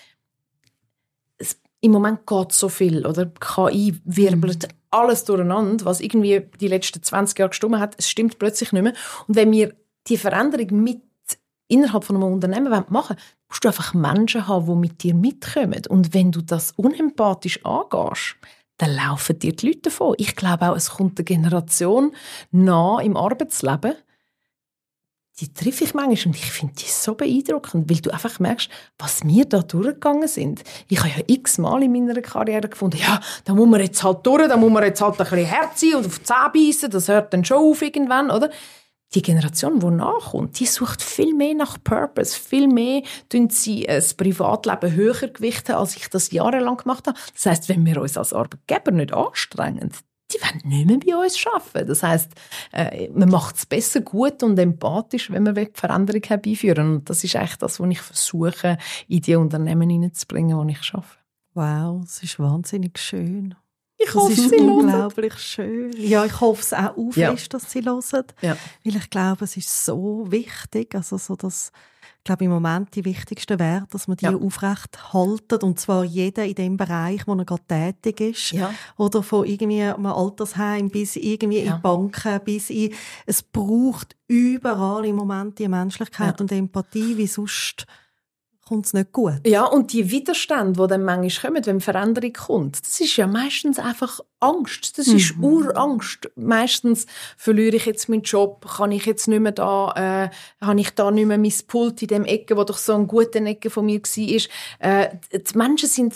im Moment geht so viel, oder? KI wirbelt alles durcheinander, was irgendwie die letzten 20 Jahre gestimmt hat. Es stimmt plötzlich nicht mehr. Und wenn wir die Veränderung innerhalb von einem Unternehmen machen wollen, musst du einfach Menschen haben, die mit dir mitkommen. Und wenn du das unempathisch angehst, dann laufen dir die Leute davon. Ich glaube auch, es kommt eine Generation nach im Arbeitsleben, die treffe ich manchmal und ich finde die so beeindruckend, weil du einfach merkst, was wir da durchgegangen sind. Ich habe ja x-mal in meiner Karriere gefunden, ja, da muss man jetzt halt durch, da muss man jetzt halt ein bisschen hart sein und auf die Zähne beißen, das hört dann schon auf irgendwann, oder? Die Generation, die nachkommt, die sucht viel mehr nach Purpose, viel mehr tun sie das Privatleben höher gewichten, als ich das jahrelang gemacht habe. Das heisst, wenn wir uns als Arbeitgeber nicht anstrengen, die wollen nicht mehr bei uns arbeiten. Das heisst, man macht es besser, gut und empathisch, wenn man Veränderung herbeiführen. Und das ist eigentlich das, was ich versuche, in die Unternehmen hineinzubringen, wo ich arbeite. Wow, es ist wahnsinnig schön. Ich hoffe, es ist Sie unglaublich schön. Ja, ich hoffe es auch fest, dass Sie hören. Ja. Weil ich glaube, es ist so wichtig. Also so das, ich glaube, im Moment die wichtigsten Werte, dass man die aufrecht halten. Und zwar jeder in dem Bereich, wo er gerade tätig ist. Ja. Oder von irgendwie einem Altersheim bis irgendwie in Banken, es braucht überall im Moment die Menschlichkeit und Empathie, wie sonst kommt es nicht gut. Ja, und die Widerstände, die dann manchmal kommen, wenn Veränderung kommt, das ist ja meistens einfach Angst. Das ist Urangst. Meistens verliere ich jetzt meinen Job, kann ich jetzt nicht mehr habe ich da nicht mehr mein Pult in dem Ecke, wo doch so eine gute Ecke von mir war. Die Menschen sind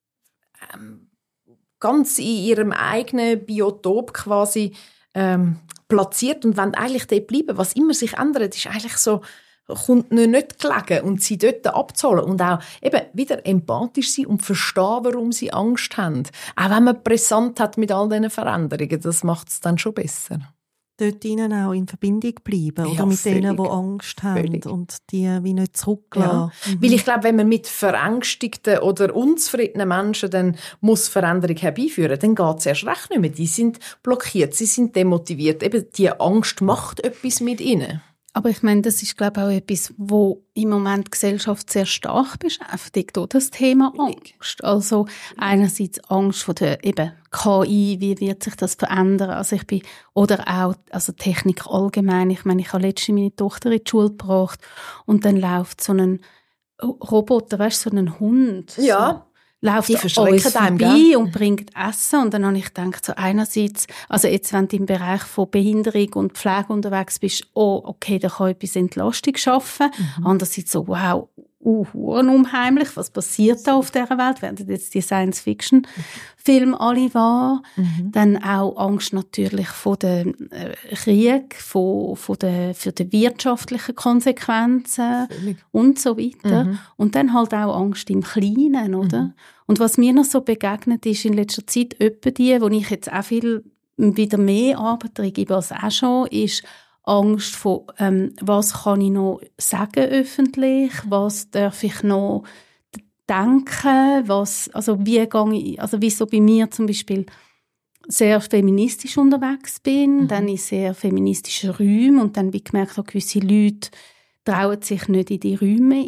ganz in ihrem eigenen Biotop quasi platziert und wollen eigentlich dort bleiben. Was immer sich ändert, ist eigentlich so, kommt nicht gelegen und sie dort abzuholen und auch eben wieder empathisch sein und verstehen, warum sie Angst haben. Auch wenn man brisant hat mit all diesen Veränderungen, das macht es dann schon besser. Dort ihnen auch in Verbindung bleiben, oder mit denen, die Angst haben und die wie nicht zurücklassen. Ja. Weil ich glaube, wenn man mit verängstigten oder unzufriedenen Menschen dann muss Veränderung herbeiführen, dann geht es erst recht nicht mehr. Die sind blockiert, sie sind demotiviert. Eben die Angst macht etwas mit ihnen. Aber ich meine, das ist, glaube ich, auch etwas, wo im Moment die Gesellschaft sehr stark beschäftigt, oder? Das Thema Angst. Also einerseits Angst vor der eben KI, wie wird sich das verändern? Also oder auch also Technik allgemein. Ich meine, ich habe letztens meine Tochter in die Schule gebracht und dann läuft so ein Roboter, weißt du, so ein Hund. Ja. Läuft uns vorbei und bringt Essen. Und dann habe ich gedacht, so einerseits, also jetzt, wenn du im Bereich von Behinderung und Pflege unterwegs bist, okay, da kann etwas Entlastung schaffen. Andererseits so, wow, unheimlich, was passiert da auf dieser Welt? Werden jetzt die Science-Fiction-Filme alle wahr? Dann auch Angst natürlich vor dem Krieg, für die wirtschaftlichen Konsequenzen und so weiter. Und dann halt auch Angst im Kleinen, oder? Und was mir noch so begegnet ist in letzter Zeit, etwa die, wo ich jetzt auch viel wieder mehr Arbeit gebe als auch schon, ist Angst vor, was kann ich noch sagen öffentlich, was darf ich noch denken, wie gehe ich, also wie so bei mir zum Beispiel sehr feministisch unterwegs bin, dann in sehr feministischen Räumen und dann wie gemerkt habe, gewisse Leute trauen sich nicht in die Räume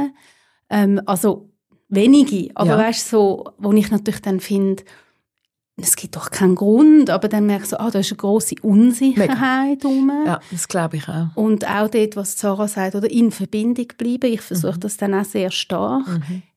rein. Also wenige, aber weißt so, wo ich natürlich dann finde, es gibt doch keinen Grund, aber dann merke ich so, da ist eine grosse Unsicherheit rum. Ja, das glaube ich auch. Und auch dort, was Sarah sagt, oder in Verbindung bleiben, ich versuche das dann auch sehr stark.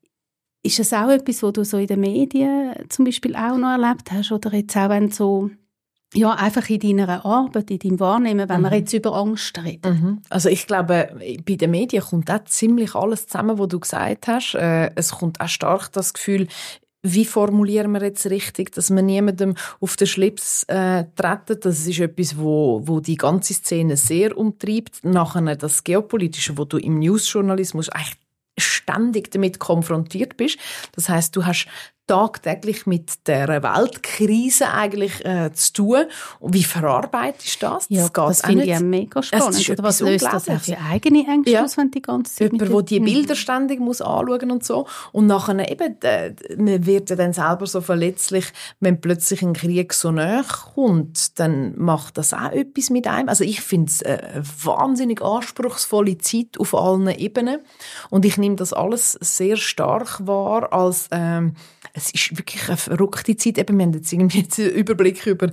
Ist es auch etwas, was du so in den Medien zum Beispiel auch noch erlebt hast, oder jetzt auch, wenn so, ja, einfach in deiner Arbeit, in deinem Wahrnehmen, wenn wir jetzt über Angst reden? Also ich glaube, bei den Medien kommt auch ziemlich alles zusammen, was du gesagt hast. Es kommt auch stark das Gefühl, wie formulieren wir jetzt richtig, dass wir niemandem auf den Schlips treten. Das ist etwas, wo die ganze Szene sehr umtreibt. Nachher das Geopolitische, wo du im Newsjournalismus eigentlich ständig damit konfrontiert bist. Das heißt, du hast tagtäglich mit der Weltkrise eigentlich zu tun. Und wie verarbeitest du das? Ja, das finde ich ja mega spannend. Oder was löst das auch für eigene Ängste aus, wenn die ganze Zeit jemand, der die Bilder ständig muss anschauen und so. Und nachher eben, man wird ja dann selber so verletzlich, wenn plötzlich ein Krieg so nahe kommt, dann macht das auch etwas mit einem. Also ich finde es eine wahnsinnig anspruchsvolle Zeit auf allen Ebenen. Und ich nehme das alles sehr stark wahr als es ist wirklich eine verrückte Zeit. Eben, wir haben jetzt irgendwie einen Überblick über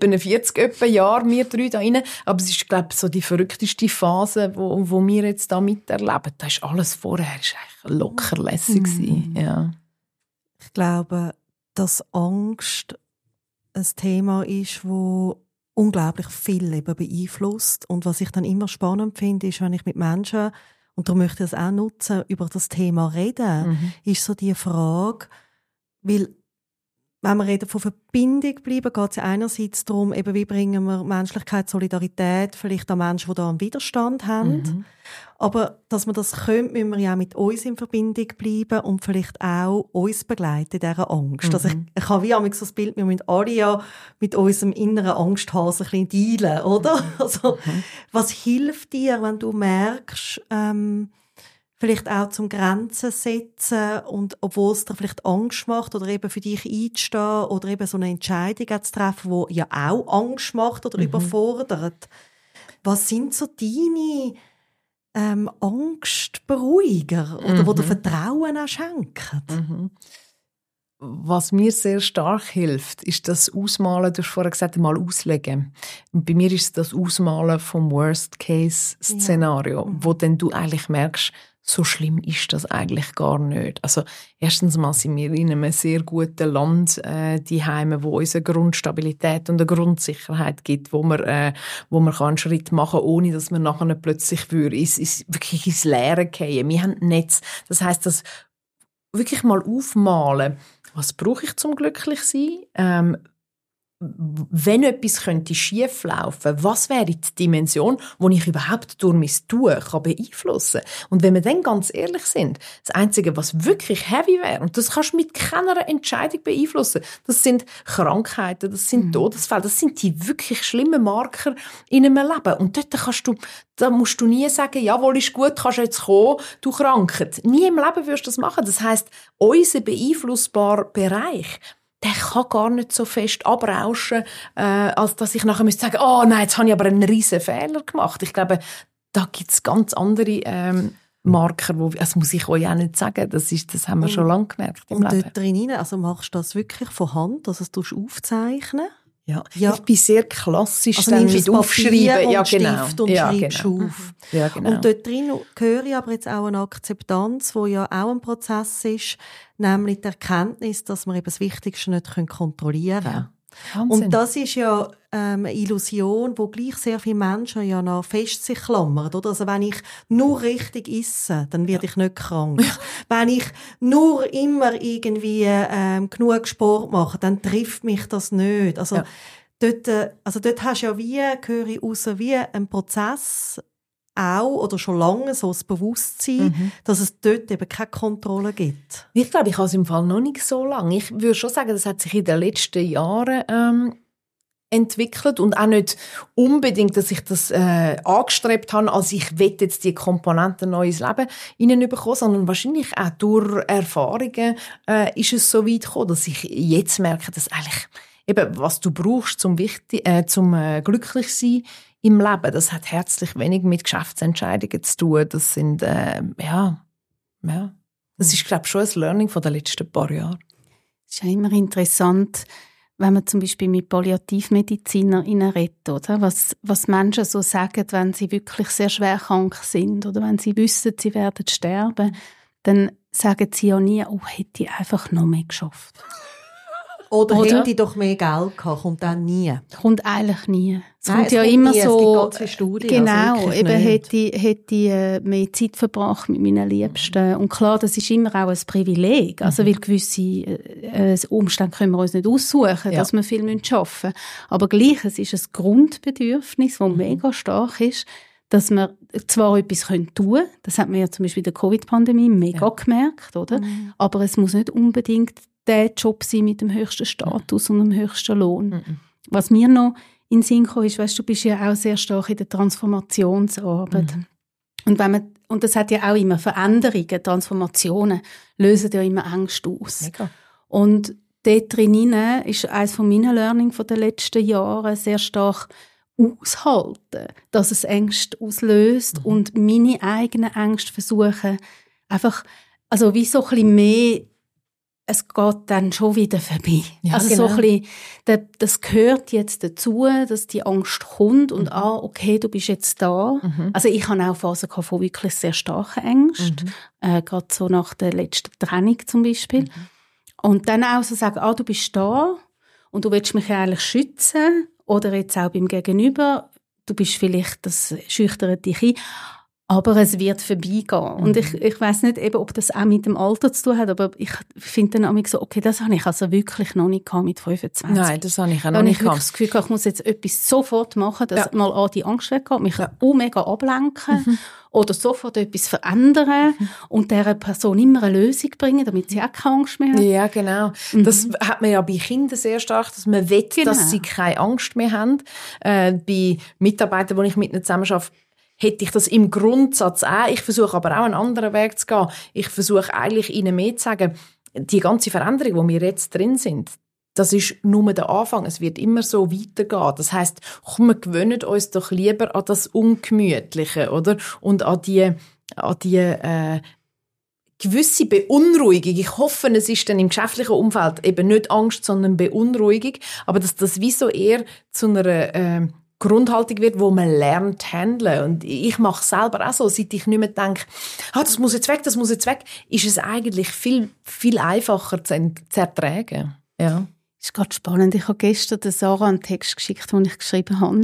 47 Jahre, wir drei da rein. Aber es ist, glaube ich, so die verrückteste Phase, wo wir jetzt da miterleben. Da ist alles vorher ist eigentlich locker lässig gewesen. Ja. Ich glaube, dass Angst ein Thema ist, das unglaublich viel eben beeinflusst. Und was ich dann immer spannend finde, ist, wenn ich mit Menschen, und darum möchte ich das auch nutzen, über das Thema reden, ist so die Frage, weil, wenn wir reden von Verbindung bleiben, geht es ja einerseits darum, eben, wie bringen wir Menschlichkeit, Solidarität vielleicht an Menschen, die da einen Widerstand haben. Aber dass wir das können, müssen wir ja auch mit uns in Verbindung bleiben und vielleicht auch uns begleiten in dieser Angst. Also ich habe wie so das Bild, wir müssen alle ja mit unserem inneren Angsthasen ein bisschen dealen, oder? Also, was hilft dir, wenn du merkst, vielleicht auch zum Grenzen setzen und obwohl es dir vielleicht Angst macht oder eben für dich einzustehen oder eben so eine Entscheidung zu treffen, die ja auch Angst macht oder überfordert. Was sind so deine Angstberuhiger oder wo dir Vertrauen auch schenken? Was mir sehr stark hilft, ist das Ausmalen, du hast vorher gesagt, mal auslegen. Und bei mir ist es das Ausmalen vom Worst-Case-Szenario, wo dann du eigentlich merkst, so schlimm ist das eigentlich gar nicht. Also erstens mal sind wir in einem sehr guten Land, die Heime, wo uns eine Grundstabilität und eine Grundsicherheit gibt, wo man einen Schritt machen kann, ohne dass man nachher plötzlich wirklich ins Leere fallen. Wir haben Netz. Das heisst, das wirklich mal aufmalen, was brauche ich zum glücklich sein? Wenn etwas könnte schief laufen, was wäre die Dimension, die ich überhaupt durch mein Tun beeinflussen kann? Und wenn wir dann ganz ehrlich sind, das Einzige, was wirklich heavy wäre, und das kannst du mit keiner Entscheidung beeinflussen, das sind Krankheiten, das sind Todesfälle, das sind die wirklich schlimmen Marker in einem Leben. Und dort da musst du nie sagen, jawohl, ist gut, kannst du jetzt kommen, du Krankheit. Nie im Leben wirst du das machen. Das heisst, unser beeinflussbarer Bereich, der kann gar nicht so fest abrauschen, als dass ich nachher sagen müsste, oh nein, jetzt habe ich aber einen riesen Fehler gemacht. Ich glaube, da gibt es ganz andere Marker, das muss ich euch auch nicht sagen, das haben wir schon lange gemerkt im Leben. Und dort drin, also machst du das wirklich von Hand, also du aufzeichnen? Ja, ich bin sehr klassisch also dann mit Aufschreiben. Und ja, genau. Stift und schreibst auf. Ja, genau. Und dort drin höre ich aber jetzt auch eine Akzeptanz, die ja auch ein Prozess ist, nämlich die Erkenntnis, dass wir eben das Wichtigste nicht kontrollieren können. Ja. Und das ist ja eine Illusion, wo gleich sehr viele Menschen ja noch fest sich klammern. Oder? Also wenn ich nur richtig esse, dann werde ich nicht krank. Wenn ich nur immer irgendwie genug Sport mache, dann trifft mich das nicht. Also dort hast du ja höre ich raus, wie ein Prozess auch oder schon lange so das Bewusstsein, dass es dort eben keine Kontrolle gibt. Ich glaube, ich habe es im Fall noch nicht so lange. Ich würde schon sagen, das hat sich in den letzten Jahren entwickelt und auch nicht unbedingt, dass ich das angestrebt habe, als ich will jetzt die Komponenten neu ins Leben hineinbekommen, sondern wahrscheinlich auch durch Erfahrungen ist es so weit gekommen, dass ich jetzt merke, dass eigentlich eben, was du brauchst zum glücklich sein im Leben, das hat herzlich wenig mit Geschäftsentscheidungen zu tun. Das sind, das ist, glaube ich, schon ein Learning von den letzten paar Jahren. Es ist ja immer interessant, wenn man zum Beispiel mit PalliativmedizinerInnen redet, oder? Was Menschen so sagen, wenn sie wirklich sehr schwer krank sind oder wenn sie wissen, sie werden sterben, dann sagen sie ja nie, oh, hätte ich einfach noch mehr geschafft. Oder hätte ich doch mehr Geld gehabt, kommt dann nie. Kommt eigentlich nie. Es Nein, kommt ja kommt immer nie. so. Es gibt ganz viele Studien. Genau, also eben hätte ich mehr Zeit verbracht mit meinen Liebsten. Und klar, das ist immer auch ein Privileg. Also, weil gewisse Umstände können wir uns nicht aussuchen, dass wir viel arbeiten müssen. Aber gleich, es ist ein Grundbedürfnis, das mega stark ist, dass wir zwar etwas tun können, das hat man ja zum Beispiel in der Covid-Pandemie mega gemerkt, oder? Aber es muss nicht unbedingt der Job sein mit dem höchsten Status und dem höchsten Lohn. Was mir noch in den Sinn kam, ist, weißt, du bist ja auch sehr stark in der Transformationsarbeit. Und das hat ja auch immer Veränderungen, Transformationen lösen ja immer Ängste aus. Mega. Und dort drin ist eines von meinen Learnings von den letzten Jahren sehr stark aushalten, dass es Ängste auslöst und meine eigenen Ängste versuchen, einfach, also wie so ein bisschen mehr, es geht dann schon wieder vorbei. Ja, also genau. so ein bisschen, das gehört jetzt dazu, dass die Angst kommt und okay, du bist jetzt da. Also ich hatte auch Phasen von wirklich sehr starken Ängsten, gerade so nach der letzten Trennung zum Beispiel. Und dann auch so sagen, du bist da und du willst mich eigentlich schützen oder jetzt auch beim Gegenüber, du bist vielleicht, das schüchtert dich ein, aber es wird vorbeigehen. Und ich weiss nicht, eben, ob das auch mit dem Alter zu tun hat, aber ich finde dann auch so, okay, das habe ich also wirklich noch nicht gehabt mit 25. Nein, das habe ich auch noch nicht nicht gehabt. Ich habe das Gefühl, ich muss jetzt etwas sofort machen, dass mal die Angst weggeht, mich auch mega ablenken oder sofort etwas verändern und dieser Person immer eine Lösung bringen, damit sie auch keine Angst mehr hat. Ja, genau. Das hat man ja bei Kindern sehr stark, dass man will, dass sie keine Angst mehr haben. Bei Mitarbeitern, die ich mit ihnen zusammenarbeite, hätte ich das im Grundsatz auch. Ich versuche aber auch einen anderen Weg zu gehen. Ich versuche eigentlich ihnen mehr zu sagen, die ganze Veränderung, wo wir jetzt drin sind, das ist nur der Anfang. Es wird immer so weitergehen. Das heisst, komm, wir gewöhnen uns doch lieber an das Ungemütliche, oder? Und an die gewisse Beunruhigung. Ich hoffe, es ist dann im geschäftlichen Umfeld eben nicht Angst, sondern Beunruhigung. Aber dass das wie so eher zu einer Grundhaltung wird, wo man lernt zu handeln. Und ich mache es selber auch so, seit ich nicht mehr denke, das muss jetzt weg, ist es eigentlich viel, viel einfacher zu ertragen. Ja. Das ist gerade spannend. Ich habe gestern der Sarah einen Text geschickt, den ich geschrieben habe,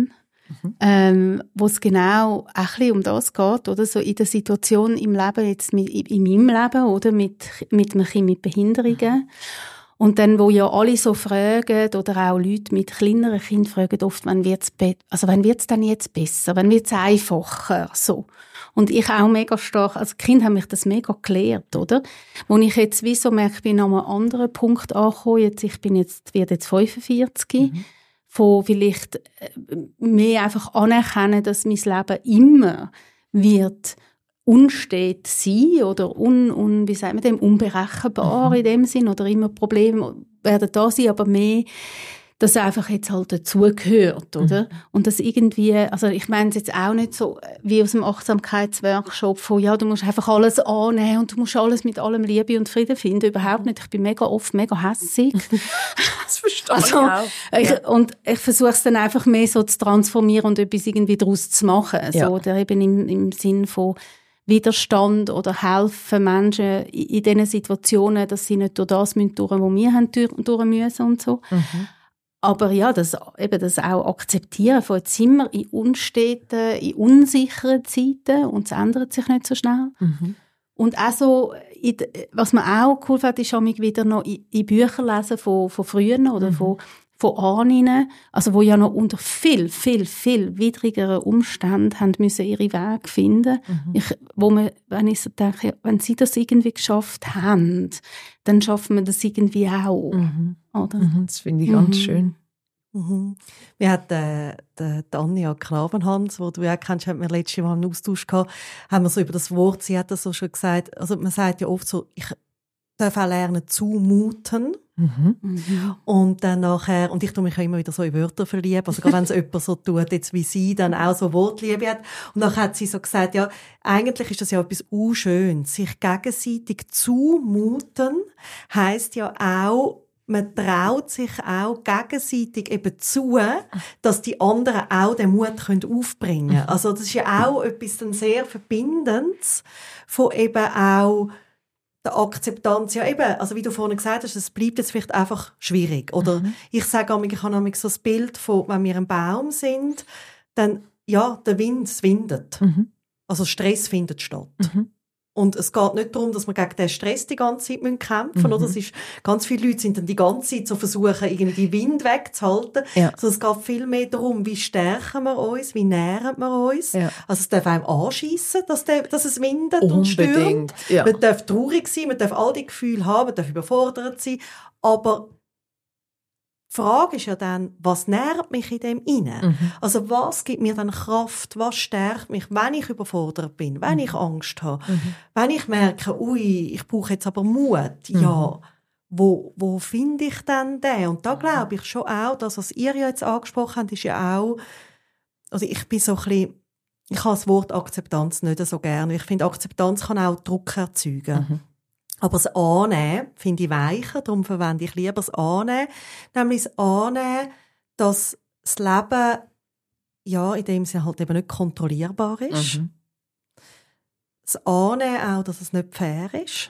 wo es genau ein bisschen um das geht, oder? So in der Situation im Leben, jetzt in meinem Leben, oder? Mit einem Kind mit Behinderungen. Und dann, wo ja alle so fragen, oder auch Leute mit kleineren Kindern fragen oft, wann wird's denn jetzt besser? Wann wird's einfacher? So. Und ich auch mega stark, also die Kinder haben mich das mega gelehrt, oder? Wo ich jetzt wie so merke, ich bin an einem anderen Punkt angekommen. Ich werde jetzt 45, von vielleicht mehr einfach anerkennen, dass mein Leben immer wird unstet sein oder wie sagt man dem, unberechenbar in dem Sinn, oder immer Probleme werden da sein, aber mehr, dass einfach jetzt halt dazugehört, oder? Und das irgendwie, also ich meine es jetzt auch nicht so wie aus dem Achtsamkeitsworkshop von, ja, du musst einfach alles annehmen und du musst alles mit allem Liebe und Frieden finden, überhaupt nicht. Ich bin mega oft mega hässig. Das verstehe ich auch. Und ich versuche es dann einfach mehr so zu transformieren und etwas irgendwie daraus zu machen, so, oder eben im Sinn von Widerstand oder helfen Menschen in diesen Situationen, dass sie nicht durch das durch was wir haben durch müssen und so. Aber ja, das auch akzeptieren von jetzt sind wir in unsteten, in unsicheren Zeiten und es ändert sich nicht so schnell. Und auch so, was man auch cool fand, ist wieder noch in Bücher lesen von früher oder von Ahnen, also wo ja noch unter viel, viel, viel widrigeren Umständen haben müssen ihre Wege finden. Wenn ich so denke, wenn sie das irgendwie geschafft haben, dann schaffen wir das irgendwie auch. Oder? Das finde ich ganz schön. Wir hatten Anja Klavenhans, die du ja kennst, hat mir letztes Mal einen Austausch gehabt, haben wir so über das Wort, sie hat das so schon gesagt, also man sagt ja oft so, ich darf auch lernen zumuten. Und dann nachher, und ich tue mich ja immer wieder so in Wörter verlieben, also gerade wenn es jemand so tut, jetzt wie sie, dann auch so Wortliebe hat. Und dann hat sie so gesagt, ja, eigentlich ist das ja etwas Unschönes. Sich gegenseitig zumuten heisst ja auch, man traut sich auch gegenseitig eben zu, dass die anderen auch den Mut aufbringen können. Also das ist ja auch etwas dann sehr Verbindendes von eben auch der Akzeptanz, ja eben, also wie du vorhin gesagt hast, es bleibt jetzt vielleicht einfach schwierig. Oder ich sage auch, ich habe so das Bild von, wenn wir ein Baum sind, dann, ja, der Wind, es windet. Also Stress findet statt. Und es geht nicht darum, dass wir gegen den Stress die ganze Zeit kämpfen müssen. Oder? Es ist, ganz viele Leute sind dann die ganze Zeit so versuchen, irgendwie den Wind wegzuhalten. Ja. Also es geht viel mehr darum, wie stärken wir uns, wie nähren wir uns. Ja. Also es darf einem anschiessen, dass es windet und stürmt. Ja. Man darf traurig sein, man darf all die Gefühle haben, man darf überfordert sein. Aber die Frage ist ja dann, was nährt mich in dem inne? Also was gibt mir dann Kraft, was stärkt mich, wenn ich überfordert bin, wenn ich Angst habe, wenn ich merke, ui, ich brauche jetzt aber Mut, ja, wo finde ich denn den? Und da glaube ich schon auch, das, was ihr ja jetzt angesprochen habt, ist ja auch, also ich bin so ein bisschen, ich habe das Wort Akzeptanz nicht so gerne. Ich finde, Akzeptanz kann auch Druck erzeugen. Aber das Annehmen finde ich weicher, darum verwende ich lieber das Annehmen. Nämlich das Annehmen, dass das Leben ja in dem Sinne halt eben nicht kontrollierbar ist. Das Annehmen auch, dass es nicht fair ist.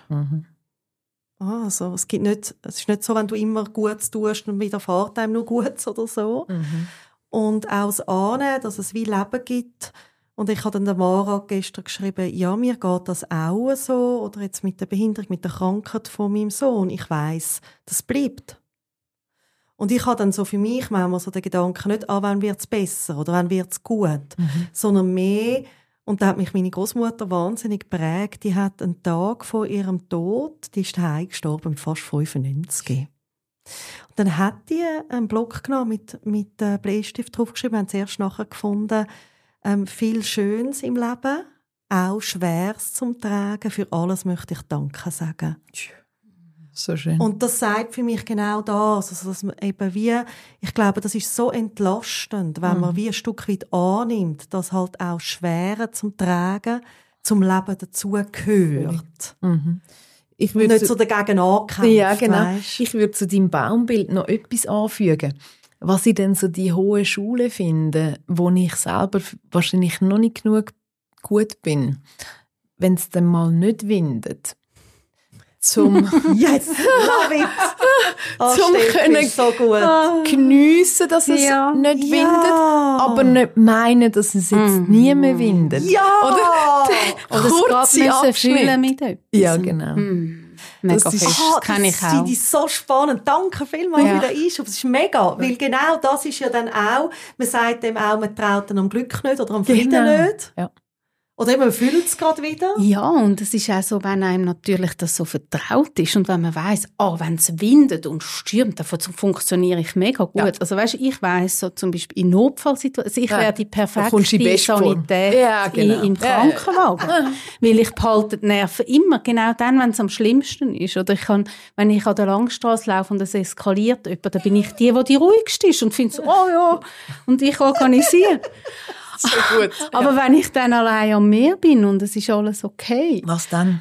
Also, es ist nicht so, wenn du immer Gutes tust und widerfährt einem nur Gutes oder so. Und auch das Annehmen, dass es wie Leben gibt. Und ich habe dann der Mara gestern geschrieben, ja, mir geht das auch so, oder jetzt mit der Behinderung, mit der Krankheit von meinem Sohn. Ich weiss, das bleibt. Und ich habe dann so für mich manchmal so den Gedanken, nicht, wann wird es besser oder wann wird es gut, sondern mehr, und da hat mich meine Großmutter wahnsinnig geprägt, die hat einen Tag vor ihrem Tod, die ist daheim gestorben mit fast 95. Und dann hat die einen Block genommen mit Bleistift draufgeschrieben, haben sie erst nachher gefunden, viel Schönes im Leben, auch Schweres zum Tragen. Für alles möchte ich Danke sagen. So schön. Und das sagt für mich genau das. Also, dass man eben ich glaube, das ist so entlastend, wenn man wie ein Stück weit annimmt, dass halt auch Schwere zum Tragen, zum Leben dazugehört. Ich würde nicht so dagegen ankämpfen. Ja, genau. Weißt? Ich würde zu deinem Baumbild noch etwas anfügen. was ich denn so die hohe Schule finde, wo ich selber wahrscheinlich noch nicht genug gut bin, wenn es dann mal nicht windet. Yes, love it! Zum können so gut. geniessen, dass es nicht windet, aber nicht meinen, dass es jetzt nie mehr windet. Ja! Oder es gerade fühlen mit etwas. Ja, genau. Mega fest. Das kenne ich auch. Das ist so spannend. Danke vielmals für den Einschub. Das ist mega. Weil genau das ist ja dann auch, man sagt dem auch, man traut dann am Glück nicht oder am Frieden nicht. Ja. Oder eben, man fühlt es gerade wieder. Ja, und es ist auch so, wenn einem natürlich das so vertraut ist und wenn man weiss, wenn es windet und stürmt, dann funktioniere ich mega gut. Ja. Also weißt, ich weiss so zum Beispiel in Notfallsituationen, ich wäre die perfekte Sanität im Krankenwagen. Weil ich behalte die Nerven immer, genau dann, wenn es am schlimmsten ist. Oder wenn ich an der Langstrasse laufe und es eskaliert jemand, dann bin ich die ruhigste ist und finde so, und ich organisiere. So gut. Aber wenn ich dann allein am Meer bin und es ist alles okay. Was dann?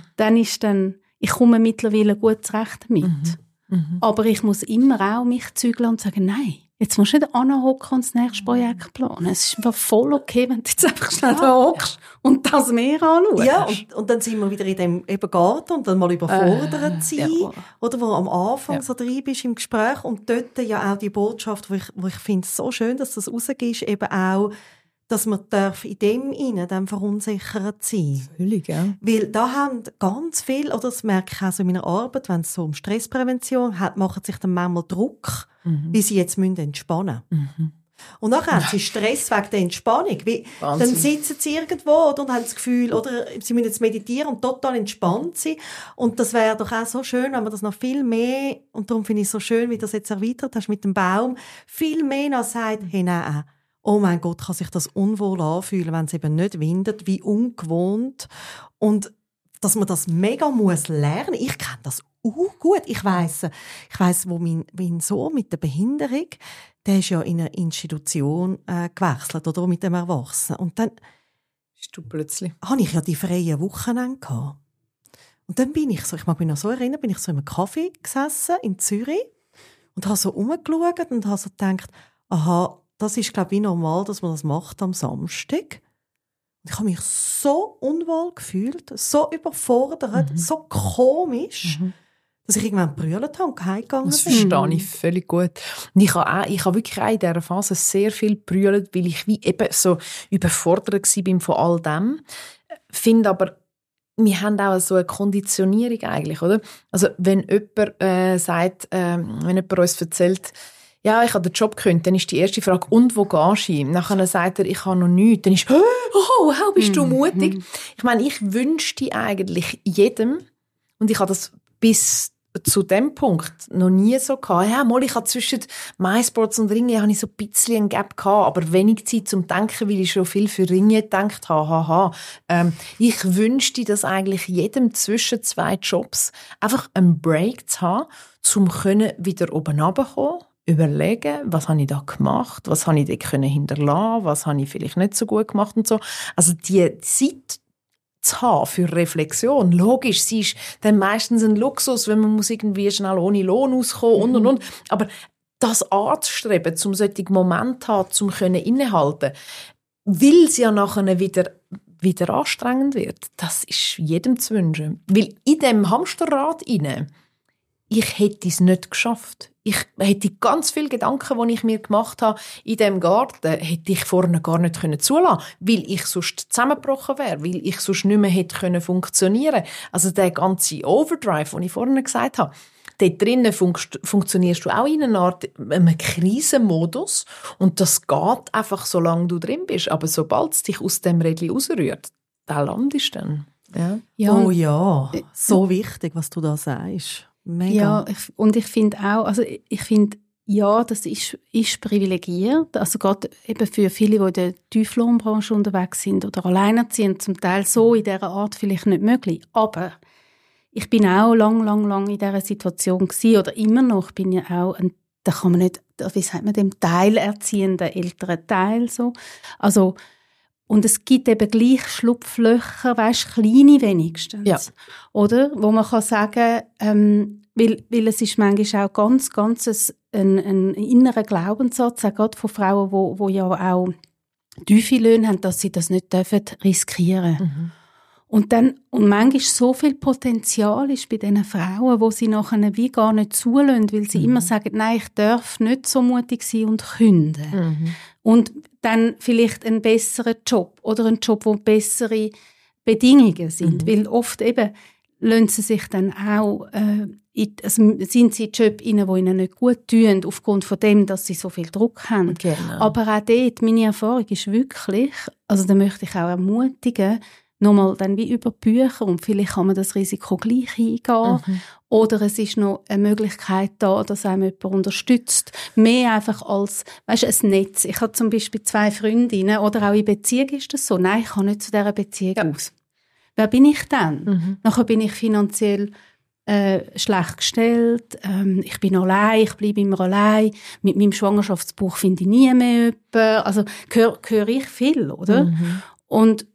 Ich komme mittlerweile gut zurecht damit. Aber ich muss immer auch mich zügeln und sagen, nein, jetzt musst du nicht anhocken und das nächste Projekt planen. Es ist einfach voll okay, wenn du jetzt einfach schnell da hockst und das Meer anschaust. Ja, und dann sind wir wieder in dem eben Garten und dann mal überfordert sein. Ja. Oder wo am Anfang so drin bist im Gespräch. Und dort ja auch die Botschaft, wo ich finde es so schön, dass das rausgehst, eben auch, dass man in dem innen dann verunsichert sein. Völlig, ja. Weil da haben ganz viel, oder das merke ich auch so in meiner Arbeit, wenn es so um Stressprävention geht, machen sich dann manchmal Druck, wie sie jetzt entspannen müssen. Und dann haben sie Stress wegen der Entspannung. Dann sitzen sie irgendwo und haben das Gefühl, oder sie müssen jetzt meditieren und total entspannt sein. Und das wäre doch auch so schön, wenn man das noch viel mehr, und darum finde ich es so schön, wie du das jetzt erweitert hast mit dem Baum, viel mehr noch sagt, hey, nein, oh mein Gott, kann sich das unwohl anfühlen, wenn es eben nicht windet, wie ungewohnt. Und dass man das mega muss lernen. Ich kenne das gut. Ich weiss, wo mein Sohn mit der Behinderung, der ist ja in eine Institution gewechselt, oder mit dem Erwachsenen. Und dann bist du plötzlich. Hatte ich ja die freien Wochenende gehabt. Und dann bin ich so, ich mag mich noch so erinnern, bin ich so in einem Café gesessen in Zürich und habe so rumgeschaut und habe so gedacht, aha, das ist, glaube ich, normal, dass man das macht am Samstag. Und ich habe mich so unwohl gefühlt, so überfordert, so komisch, dass ich irgendwann brüllt habe und heimgegangen bin. Das verstehe ich völlig gut. Und ich habe wirklich auch in dieser Phase sehr viel brüllt, weil ich wie eben so überfordert war von all dem. Finde aber, wir haben auch so eine Konditionierung eigentlich, oder? Also wenn jemand sagt, wenn jemand uns erzählt, ja, ich habe den Job gekündigt, dann ist die erste Frage, und wo gehst du? Nachher sagt er, ich habe noch nichts. Dann ist, how bist du mutig? Ich meine, ich wünschte eigentlich jedem, und ich habe das bis zu dem Punkt noch nie so gehabt. Ja, mal, ich habe zwischen MySports und Ringe habe ich so ein bisschen einen Gap gehabt, aber wenig Zeit zum Denken, weil ich schon viel für Ringe gedacht habe. Ich wünschte, dass eigentlich jedem zwischen zwei Jobs einfach einen Break zu haben, um wieder oben runterzukommen, überlegen, was habe ich da gemacht, was habe ich dort hinterlassen, was habe ich vielleicht nicht so gut gemacht und so. Also die Zeit zu haben für Reflexion, logisch, sie ist dann meistens ein Luxus, wenn man muss irgendwie schnell ohne Lohn auskommen und. Aber das anzustreben, um solche Momente zu haben, um innehalten, weil es ja nachher wieder anstrengend wird, das ist jedem zu wünschen. Weil in diesem Hamsterrad rein, ich hätte es nicht geschafft. Ich hätte ganz viele Gedanken, die ich mir gemacht habe in diesem Garten, hätte ich vorne gar nicht zulassen können, weil ich sonst zusammengebrochen wäre, weil ich sonst nicht mehr hätte funktionieren können. Also der ganze Overdrive, den ich vorne gesagt habe, dort drinnen funktionierst du auch in einer Art einem Krisenmodus und das geht einfach, solange du drin bist. Aber sobald es dich aus dem Rädchen rausrührt, da landest du dann. Ja. Oh ja, so wichtig, was du da sagst. Mega. Ja, und ich finde auch, ja, das ist privilegiert. Also gerade eben für viele, die in der Tieflohnbranche unterwegs sind oder alleinerziehend, zum Teil so in dieser Art vielleicht nicht möglich. Aber ich bin auch lang in dieser Situation gewesen, oder immer noch bin ich auch, da kann man nicht, wie sagt man dem, teilerziehenden älteren Teil so. Also, und es gibt eben gleich Schlupflöcher, kleine wenigstens. Ja. Oder? Wo man kann sagen, weil es ist manchmal auch ganz ein innerer Glaubenssatz, auch gerade von Frauen, wo ja auch tiefe Löhne haben, dass sie das nicht riskieren dürfen. Und manchmal so viel Potenzial ist bei diesen Frauen, wo sie nachher wie gar nicht zulassen, weil sie immer sagen, nein, ich darf nicht so mutig sein und künden. Und dann vielleicht einen besseren Job oder einen Job, wo bessere Bedingungen sind. Weil oft eben lassen sie sich dann auch, sind sie in Jobs rein, die ihnen nicht gut tun, aufgrund von dem, dass sie so viel Druck haben. Genau. Aber auch dort, meine Erfahrung ist wirklich, also da möchte ich auch ermutigen, nochmal dann wie über Bücher und vielleicht kann man das Risiko gleich eingehen. Oder es ist noch eine Möglichkeit da, dass einem jemand unterstützt. Mehr einfach als, weißt du, ein Netz. Ich habe zum Beispiel 2 Freundinnen oder auch in Beziehung ist das so. Nein, ich kann nicht zu dieser Beziehung aus. Wer bin ich dann? Nachher bin ich finanziell schlecht gestellt, ich bin allein, ich bleibe immer allein, mit meinem Schwangerschaftsbauch finde ich nie mehr jemanden. Also höre ich viel, oder? Und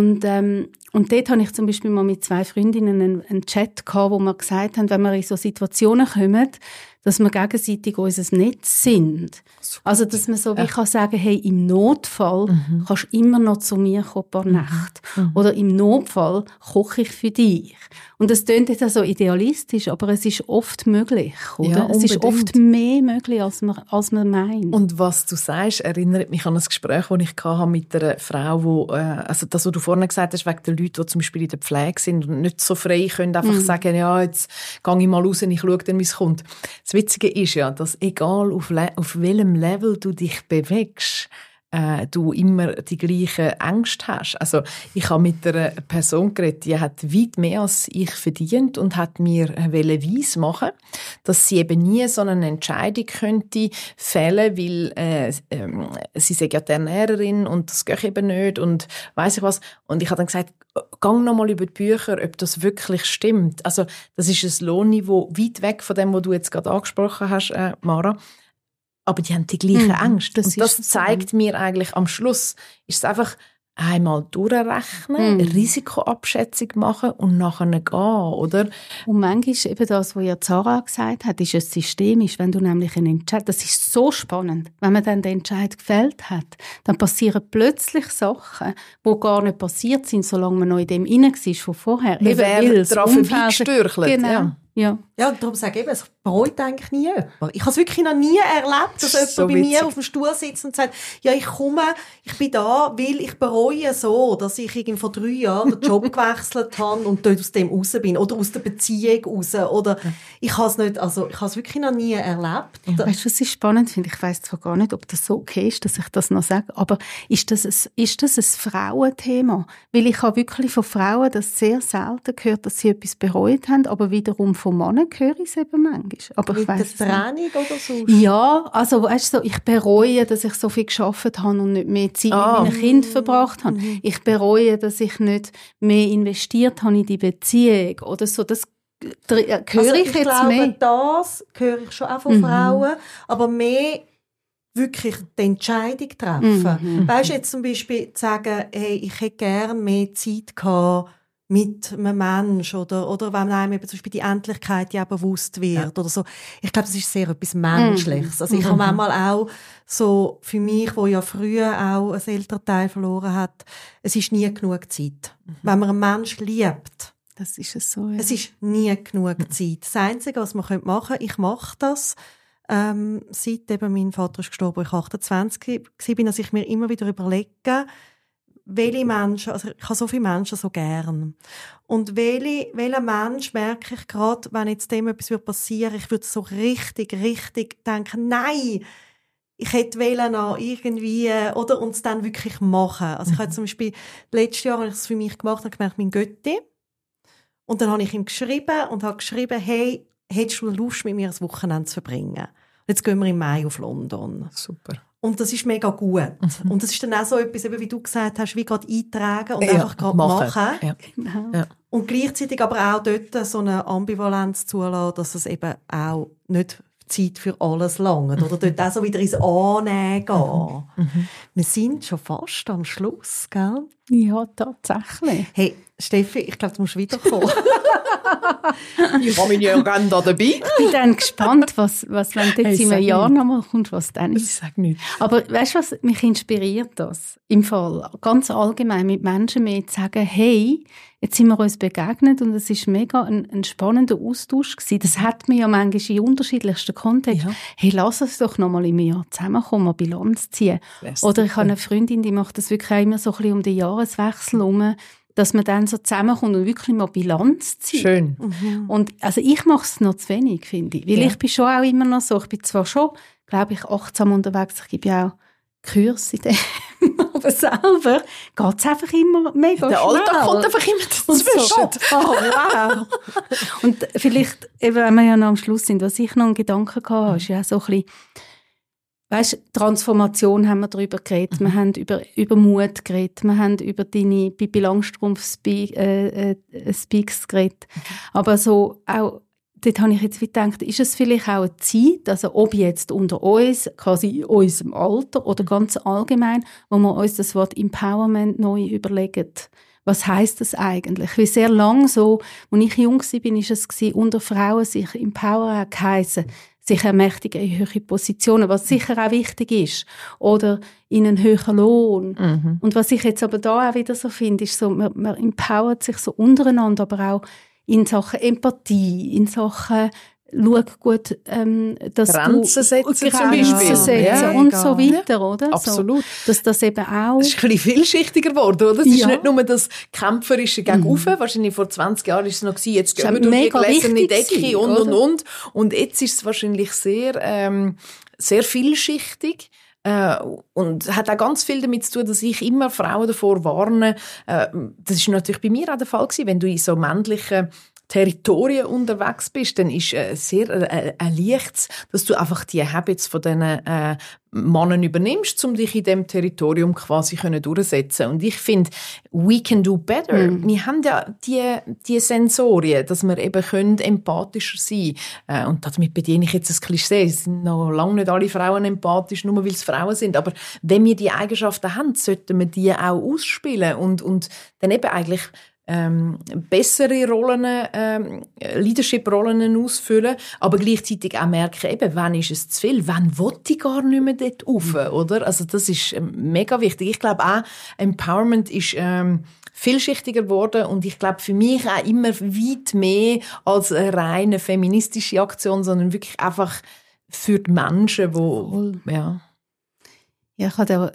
dort habe ich zum Beispiel mal mit 2 Freundinnen einen Chat gehabt, wo wir gesagt haben, wenn wir in so Situationen kommen, dass wir gegenseitig unser Netz sind. Super. Also, dass man so wie kann sagen, hey, im Notfall kannst du immer noch zu mir kommen, ein paar Nächte. Oder im Notfall koche ich für dich. Und das klingt jetzt so idealistisch, aber es ist oft möglich, oder? Ja, es ist oft mehr möglich, als man meint. Und was du sagst, erinnert mich an ein Gespräch, das ich hatte mit einer Frau, also das, was du vorhin gesagt hast, wegen den Leuten, die zum Beispiel in der Pflege sind und nicht so frei können, einfach sagen, ja, jetzt gehe ich mal raus und ich schaue dann, wie es kommt. Das Witzige ist ja, dass egal auf welchem Level du dich bewegst, du immer die gleichen Ängste hast. Also ich habe mit einer Person geredet, die hat weit mehr als ich verdient und hat mir weiss machen, dass sie eben nie so eine Entscheidung könnte fällen, weil sie sei ja die Ernährerin und das geht eben nicht und weiss ich was. Und ich habe dann gesagt, gang noch mal über die Bücher, ob das wirklich stimmt. Also das ist ein Lohnniveau weit weg von dem, was du jetzt gerade angesprochen hast, Mara. Aber die haben die gleichen Ängste. Und das zeigt mir eigentlich am Schluss, ist es einfach einmal durchrechnen, eine Risikoabschätzung machen und nachher gehen, oder? Und manchmal ist eben das, was ja Zara gesagt hat, ist es systemisch, wenn du nämlich einen Entscheid, das ist so spannend, wenn man dann den Entscheid gefällt hat, dann passieren plötzlich Sachen, die gar nicht passiert sind, solange man noch in dem rein war von vorher. Man wäre darauf vorbeigestürchelt. Genau. Ja. Ja, darum sage ich eben, es bereut eigentlich nie jemand. Ich habe es wirklich noch nie erlebt, dass jemand so bei witzig. mir auf dem Stuhl sitzt und sagt, ja, ich komme, ich bin da, weil ich bereue so, dass ich irgendwie vor 3 Jahren den Job gewechselt habe und dort aus dem raus bin oder aus der Beziehung raus. Oder ich habe es nicht, also ich habe es wirklich noch nie erlebt. Weißt du, was ich spannend finde? Ich weiss zwar gar nicht, ob das so okay ist, dass ich das noch sage, aber ist das ein Frauenthema? Weil ich habe wirklich von Frauen das sehr selten gehört, dass sie etwas bereut haben, aber wiederum von Männern höre ich es eben manchmal. Aber mit ich weiss der Training oder so? Ja, also weißt du, ich bereue, dass ich so viel gearbeitet habe und nicht mehr Zeit mit meinen Kindern verbracht habe. Ich bereue, dass ich nicht mehr investiert habe in die Beziehung oder so. Das höre also ich jetzt glaube, mehr. Das höre ich schon auch von Frauen, aber mehr wirklich die Entscheidung treffen. Weißt du, jetzt zum Beispiel zu sagen, hey, ich hätte gerne mehr Zeit gehabt mit einem Menschen oder wenn einem eben zum Beispiel die Endlichkeit ja bewusst wird oder so. Ich glaube, das ist sehr etwas Menschliches. Also ich habe manchmal auch so für mich, wo ja früher auch ein Elternteil verloren hat, es ist nie genug Zeit. Wenn man einen Menschen liebt, Das ist es so, ja. es ist nie genug Zeit. Das Einzige, was man machen könnte, ich mache das, seit eben mein Vater ist gestorben, als ich 28 war, dass ich mir immer wieder überlege, welche Menschen, also ich habe so viele Menschen so gern. Und welcher Mensch merke ich gerade, wenn jetzt dem etwas passieren würde, ich würde so richtig denken, nein, ich hätte noch irgendwie, oder, und es dann wirklich machen. Also ich habe zum Beispiel, letztes Jahr habe ich es für mich gemacht, habe gemerkt, mein Götti. Und dann habe ich ihm geschrieben, hey, hättest du Lust, mit mir ein Wochenende zu verbringen? Jetzt gehen wir im Mai auf London. Super. Und das ist mega gut. Und das ist dann auch so etwas, eben, wie du gesagt hast, wie gerade eintragen und einfach gerade machen. Ja. Genau. Ja. Und gleichzeitig aber auch dort so eine Ambivalenz zulassen, dass es eben auch nicht Zeit für alles langt. Oder dort auch so wieder ins Annehmen gehen. Wir sind schon fast am Schluss, gell? Ja, tatsächlich. Hey, Steffi, ich glaube, du musst wiederkommen. Ich habe meine Agenda dabei. Ich bin dann gespannt, was wenn du jetzt in einem Jahr nochmal kommst, was dann ist. Ich sage nichts. Aber weißt du was, mich inspiriert das im Fall ganz allgemein mit Menschen mehr zu sagen, hey, jetzt sind wir uns begegnet und es ist mega ein spannender Austausch gewesen. Das hat mir ja manchmal in unterschiedlichsten Kontexten. Ja. Hey, lass uns doch noch mal im Jahr zusammenkommen, mal Bilanz ziehen. Oder ich habe eine Freundin, die macht das wirklich auch immer so ein bisschen um den Jahreswechsel herum, dass man dann so zusammenkommt und wirklich mal Bilanz zieht. Schön. Und also ich mache es noch zu wenig, finde ich. Weil ich bin schon auch immer noch so, ich bin zwar schon, glaube ich, achtsam unterwegs, ich gebe ja auch Kurs in dem, aber selber geht es einfach immer mega der schnell. Der Alltag kommt einfach immer dazwischen. So. Oh, wow. Und vielleicht, eben, wenn wir ja noch am Schluss sind, was ich noch einen Gedanken hatte, ist ja so ein bisschen, weißt, Transformation haben wir darüber geredet, wir haben über Mut geredet, wir haben über deine Pippi Langstrumpf Speaks geredet. Aber so auch, dort habe ich jetzt gedacht, ist es vielleicht auch eine Zeit, also ob jetzt unter uns, quasi in unserem Alter oder ganz allgemein, wo wir uns das Wort Empowerment neu überlegen. Was heisst das eigentlich? Wie sehr lang so, als ich jung war, war es unter Frauen sich empowern geheissen, sich ermächtigen in höhere Positionen, was sicher auch wichtig ist. Oder in einen höheren Lohn. Und was ich jetzt aber da auch wieder so finde, ist so, man empowert sich so untereinander, aber auch in Sachen Empathie, in Sachen schau gut, dass Grenzen setzen zum Beispiel. Grenzen setzen und so weiter, oder? Absolut. So, dass das eben auch... Es ist ein bisschen vielschichtiger geworden, oder? Es ist nicht nur das Kämpferische gegenauf. Wahrscheinlich vor 20 Jahren war es noch jetzt gehen wir durch die gläserne Decke und. Und jetzt ist es wahrscheinlich sehr, sehr vielschichtig. Und hat auch ganz viel damit zu tun, dass ich immer Frauen davor warne. Das ist natürlich bei mir auch der Fall gewesen, wenn du in so männlichen Territorien unterwegs bist, dann ist sehr ein leichtes, dass du einfach die Habits von diesen Männern übernimmst, um dich in diesem Territorium quasi durchsetzen. Und ich finde, we can do better. Wir haben ja die Sensorien, dass wir eben empathischer sein können. Und damit bediene ich jetzt ein Klischee. Es sind noch lange nicht alle Frauen empathisch, nur weil es Frauen sind. Aber wenn wir die Eigenschaften haben, sollten wir die auch ausspielen und dann eben eigentlich bessere Rollen, Leadership-Rollen ausfüllen, aber gleichzeitig auch merken, eben, wann ist es zu viel, wann will ich gar nicht mehr dort rauf, oder? Also das ist mega wichtig. Ich glaube auch, Empowerment ist vielschichtiger geworden und ich glaube für mich auch immer weit mehr als eine reine feministische Aktion, sondern wirklich einfach für die Menschen, die, ja, ich habe da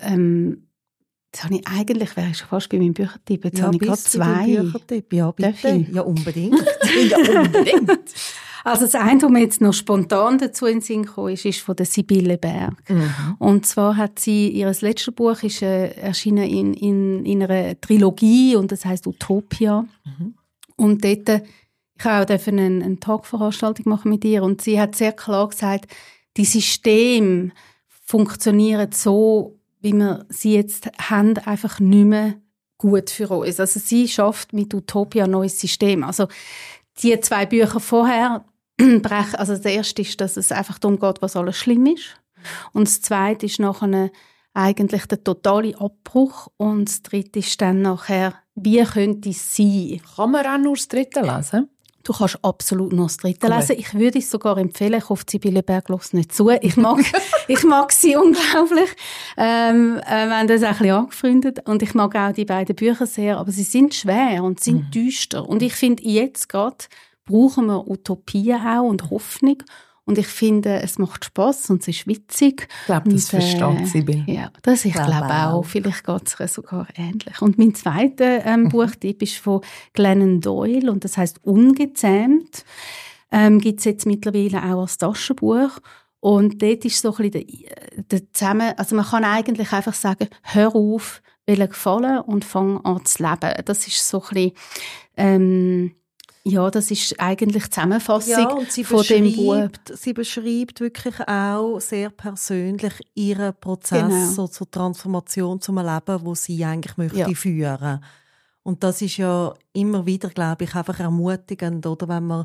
jetzt habe ich eigentlich, wäre ich schon fast bei meinem Büchertipp, jetzt habe ich gerade 2. Büchertipp, ja, bitte. Ja, unbedingt. ja, unbedingt. Also das eine, was mir jetzt noch spontan dazu in den Sinn kam, ist von der Sibylle Berg. Und zwar hat sie, ihr letztes Buch ist erschienen in einer Trilogie und das heisst Utopia. Und dort, ich habe auch eine Talkveranstaltung machen mit ihr und sie hat sehr klar gesagt, die Systeme funktionieren so, wie wir sie jetzt haben, einfach nicht mehr gut für uns. Also sie schafft mit Utopia ein neues System. Also die 2 Bücher vorher brechen, also das erste ist, dass es einfach darum geht, was alles schlimm ist. Und das zweite ist nachher eigentlich der totale Abbruch. Und das dritte ist dann nachher, wie könnte es sein? Kann man auch nur das dritte lesen? Du kannst absolut noch das dritte lesen. Ich würde es sogar empfehlen. Ich hoffe, Sibylle Berg hört nicht zu. Ich mag sie unglaublich. Wir haben das ein bisschen angefreundet. Und ich mag auch die beiden Bücher sehr. Aber sie sind schwer und sind düster. Und ich finde, jetzt gerade brauchen wir Utopien auch und Hoffnung. Und ich finde, es macht Spass und es ist witzig. Ich glaube, das versteht Sibylle. Ja, das ich glaube auch. Vielleicht geht es sogar ähnlich. Und mein zweiter Buchtipp ist von Glennon Doyle und das heisst «Ungezähmt». Gibt es jetzt mittlerweile auch als Taschenbuch. Und dort ist so ein bisschen der Zusammen... Also man kann eigentlich einfach sagen, hör auf, gefallen und fang an zu leben. Das ist so ein bisschen... ja, das ist eigentlich die Zusammenfassung von dem Buch. Sie beschreibt wirklich auch sehr persönlich ihren Prozess so zur Transformation zum Leben, wo sie eigentlich möchte führen. Und das ist ja immer wieder, glaube ich, einfach ermutigend, oder wenn man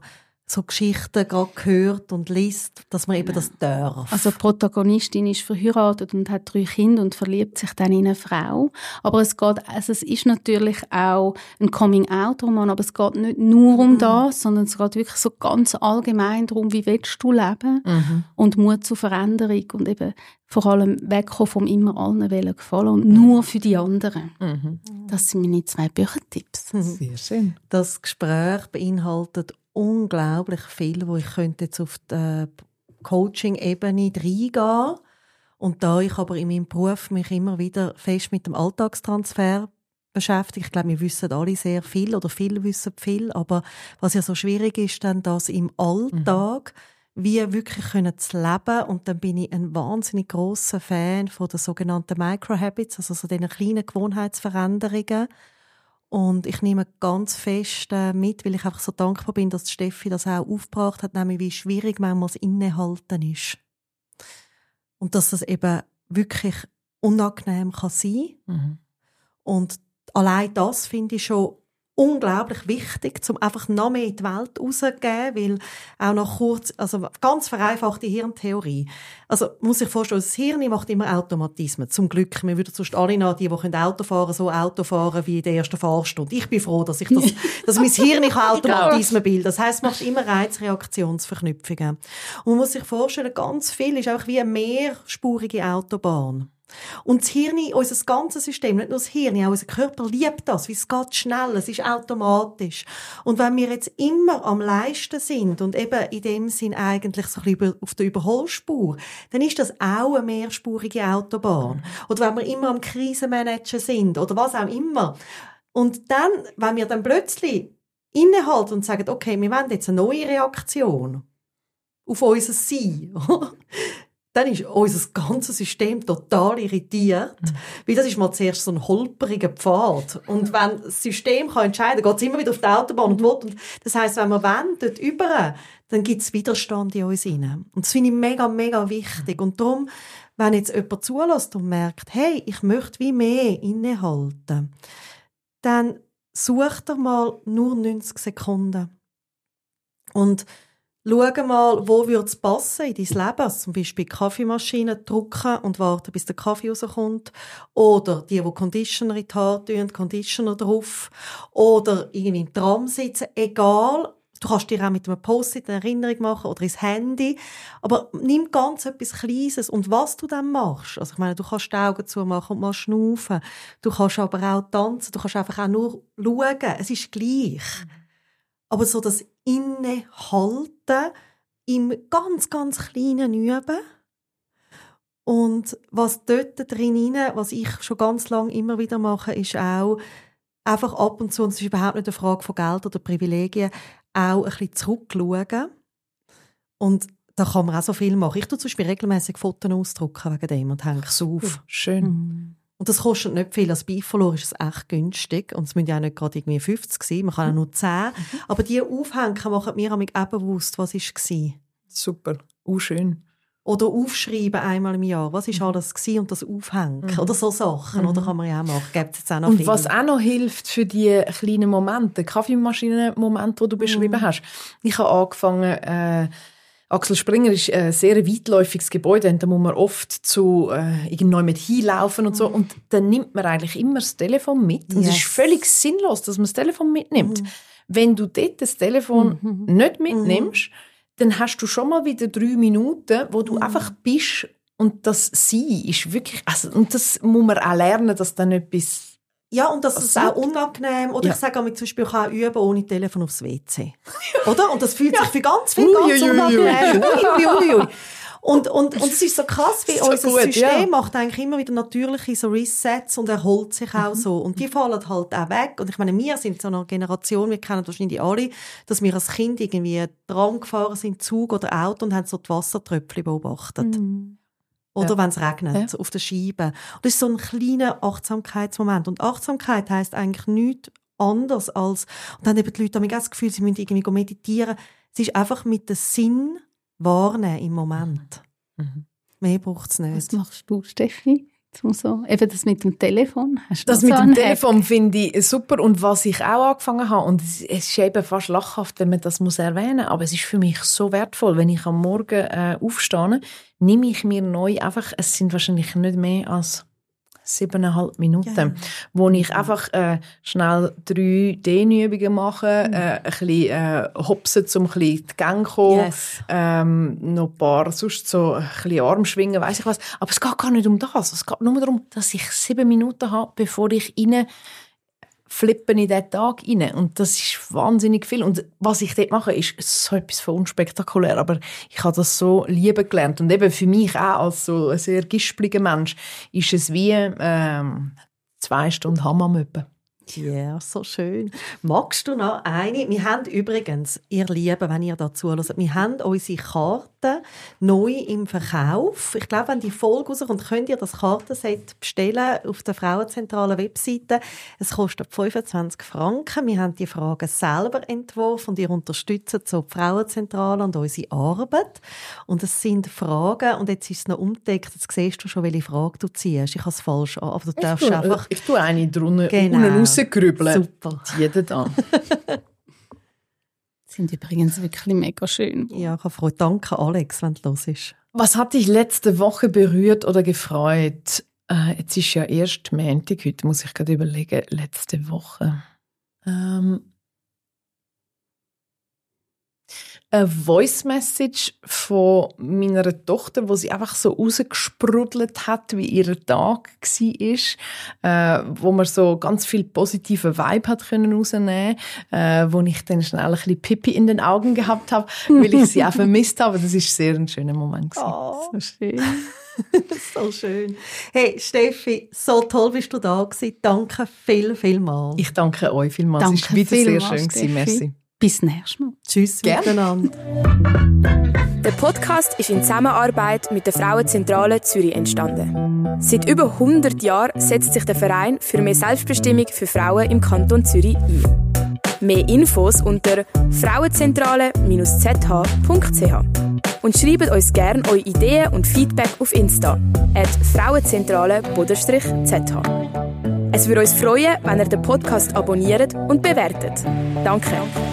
so Geschichten gerade hört und liest, dass man eben das darf. Also die Protagonistin ist verheiratet und hat 3 Kinder und verliebt sich dann in eine Frau. Aber es ist natürlich auch ein Coming-out-Roman, aber es geht nicht nur um das, sondern es geht wirklich so ganz allgemein darum, wie willst du leben und Mut zur Veränderung und eben vor allem wegkommen vom immer allen wollen gefallen und nur für die anderen. Das sind meine 2 Büchertipps. Sehr schön. Das Gespräch beinhaltet unglaublich viel, wo ich könnte jetzt auf die Coaching-Ebene reingehen. Und da ich aber in meinem Beruf mich immer wieder fest mit dem Alltagstransfer beschäftige, ich glaube, wir wissen alle sehr viel oder viele wissen viel, aber was ja so schwierig ist, dann das im Alltag wie wirklich zu leben. Und dann bin ich ein wahnsinnig grosser Fan von den sogenannten Microhabits, also so diesen kleinen Gewohnheitsveränderungen. Und ich nehme ganz fest mit, weil ich einfach so dankbar bin, dass Steffi das auch aufgebracht hat, nämlich wie schwierig manchmal das Innehalten ist. Und dass das eben wirklich unangenehm kann sein kann. Und allein das finde ich schon unglaublich wichtig, um einfach noch mehr in die Welt rauszugeben, weil auch noch kurz, also ganz vereinfachte Hirntheorie. Also muss ich vorstellen, das Hirn macht immer Automatismen. Zum Glück, wir würden sonst alle noch die Auto fahren, so Auto fahren wie in der ersten Fahrstunde. Ich bin froh, dass mein Hirn Automatismen bildet. Das heisst, es macht immer Reizreaktionsverknüpfungen. Und man muss sich vorstellen, ganz viel ist einfach wie eine mehrspurige Autobahn. Und das Hirn, unser ganzes System, nicht nur das Hirn, auch unser Körper liebt das, weil es geht schnell, es ist automatisch. Und wenn wir jetzt immer am Leisten sind und eben in dem Sinn eigentlich so ein bisschen auf der Überholspur, dann ist das auch eine mehrspurige Autobahn. Oder wenn wir immer am Krisenmanagen sind oder was auch immer. Und dann, wenn wir dann plötzlich innehalten und sagen, okay, wir wollen jetzt eine neue Reaktion auf unser Sein, dann ist unser ganzes System total irritiert, weil das ist mal zuerst so ein holpriger Pfad. Und wenn das System kann entscheiden kann, geht es immer wieder auf die Autobahn und will. Und das heisst, wenn wir wollen, dort über, dann gibt es Widerstand in uns hinein. Und das finde ich mega, mega wichtig. Und darum, wenn jetzt jemand zulässt und merkt, hey, ich möchte wie mehr innehalten, dann sucht er mal nur 90 Sekunden. Und schau mal, wo würde es passen in dein Leben. Also zum Beispiel Kaffeemaschine drücken und warten, bis der Kaffee rauskommt. Oder die Conditioner in die Haare tun, Conditioner drauf. Oder irgendwie im Tram sitzen. Egal. Du kannst dir auch mit einem Post-it eine Erinnerung machen oder ins Handy. Aber nimm ganz etwas Kleines. Und was du dann machst, also ich meine, du kannst die Augen zumachen und mal schnaufen. Du kannst aber auch tanzen. Du kannst einfach auch nur schauen. Es ist gleich. Aber so das Innehalten im ganz, ganz kleinen Üben. Und was dort drin, was ich schon ganz lange immer wieder mache, ist auch einfach ab und zu, und es ist überhaupt nicht eine Frage von Geld oder Privilegien, auch ein bisschen zurückschauen. Und da kann man auch so viel machen. Ich tue zum Beispiel regelmässig Fotos ausdrucken wegen dem und hänge es auf. Schön. Und das kostet nicht viel. Als Beiverlor ist es echt günstig. Und es müssen ja auch nicht gerade irgendwie 50 sein. Man kann auch nur 10. Aber die aufhängen machen mir auch bewusst, was war. Super. Schön. Oder aufschreiben einmal im Jahr. Was war alles gewesen? Und das aufhängen. Oder so Sachen. Oder kann man ja auch machen. Gibt's jetzt auch noch und viel. Was auch noch hilft für die kleinen Momente, Kaffeemaschinen-Momente, die du beschrieben hast. Ich habe angefangen, Axel Springer ist ein sehr weitläufiges Gebäude, da muss man oft zu irgendwo mit hinlaufen und so. Und dann nimmt man eigentlich immer das Telefon mit. Und es ist völlig sinnlos, dass man das Telefon mitnimmt. Wenn du dort das Telefon nicht mitnimmst, dann hast du schon mal wieder 3 Minuten, wo du einfach bist. Und das Sein ist wirklich, also, und das muss man auch lernen, dass dann etwas. Ja, und das ist auch unangenehm. Oder ich sage zum Beispiel, ich kann üben ohne Telefon aufs WC. Oder? Und das fühlt sich für ganz viel ganz unangenehm. Und es ist so krass, wie unser System macht eigentlich immer wieder natürliche so Resets und erholt sich auch so. Und die fallen halt auch weg. Und ich meine, wir sind so eine Generation, wir kennen wahrscheinlich alle, dass wir als Kind irgendwie dran gefahren sind, Zug oder Auto und haben so die Wassertröpfchen beobachtet. Oder wenn es regnet, auf der Scheibe. Und das ist so ein kleiner Achtsamkeitsmoment. Und Achtsamkeit heisst eigentlich nichts anderes als, und dann haben die Leute auch das Gefühl, sie müssen irgendwie meditieren. Es ist einfach mit dem Sinn wahrnehmen im Moment. Mehr braucht es nicht. Was machst du, Steffi? So, eben das mit dem Telefon. Das mit dem Telefon finde ich super. Und was ich auch angefangen habe, und es ist eben fast lachhaft, wenn man das erwähnen muss, aber es ist für mich so wertvoll, wenn ich am Morgen aufstehe, nehme ich mir neu einfach, es sind wahrscheinlich nicht mehr als 7,5 Minuten, wo ich einfach schnell 3 Dehnübungen mache, ein bisschen hopsen, um ein bisschen die Gänge zu kommen, noch ein paar, sonst so ein bisschen Armschwingen, weiss ich was. Aber es geht gar nicht um das. Es geht nur darum, dass ich 7 Minuten habe, bevor ich flippen in diesen Tag rein. Und das ist wahnsinnig viel. Und was ich dort mache, ist so etwas von unspektakulär. Aber ich habe das so lieben gelernt. Und eben für mich auch als so ein sehr gispliger Mensch ist es wie 2 Stunden Hammamöppen. Ja, so schön. Magst du noch eine? Wir haben übrigens, ihr Lieben, wenn ihr da zuhört, wir haben unsere Karten neu im Verkauf. Ich glaube, wenn die Folge rauskommt, könnt ihr das Kartenset bestellen auf der Frauenzentralen Webseite. Es kostet 25 Franken. Wir haben die Fragen selber entworfen und ihr unterstützt so die Frauenzentrale und unsere Arbeit. Und es sind Fragen, und jetzt ist es noch umgedeckt, jetzt siehst du schon, welche Frage du ziehst. Ich habe es falsch an, aber du darfst einfach... Ich tue eine drunter, genau. Rausgrübeln. Super. Jeden Tag. Die sind übrigens wirklich mega schön. Ja, ich habe Freude. Danke, Alex, wenn du hörst. Was hat dich letzte Woche berührt oder gefreut? Jetzt ist ja erst Montag, heute muss ich gerade überlegen, letzte Woche. Eine Voice-Message von meiner Tochter, wo sie einfach so rausgesprudelt hat, wie ihr Tag war, wo man so ganz viel positive Vibe hat können rausnehmen, wo ich dann schnell ein bisschen Pipi in den Augen gehabt habe, weil ich sie auch vermisst habe. Das war sehr ein schöner Moment. Oh, So schön. so schön. Hey, Steffi, so toll bist du da gewesen. Danke viel mal. Ich danke euch vielmals. Danke Es war wieder sehr vielmals, schön gewesen. Steffi. Merci. Bis nächstes Mal. Tschüss miteinander. Der Podcast ist in Zusammenarbeit mit der Frauenzentrale Zürich entstanden. Seit über 100 Jahren setzt sich der Verein für mehr Selbstbestimmung für Frauen im Kanton Zürich ein. Mehr Infos unter frauenzentrale-zh.ch. Und schreibt uns gerne eure Ideen und Feedback auf Insta @frauenzentrale_zh. Es würde uns freuen, wenn ihr den Podcast abonniert und bewertet. Danke.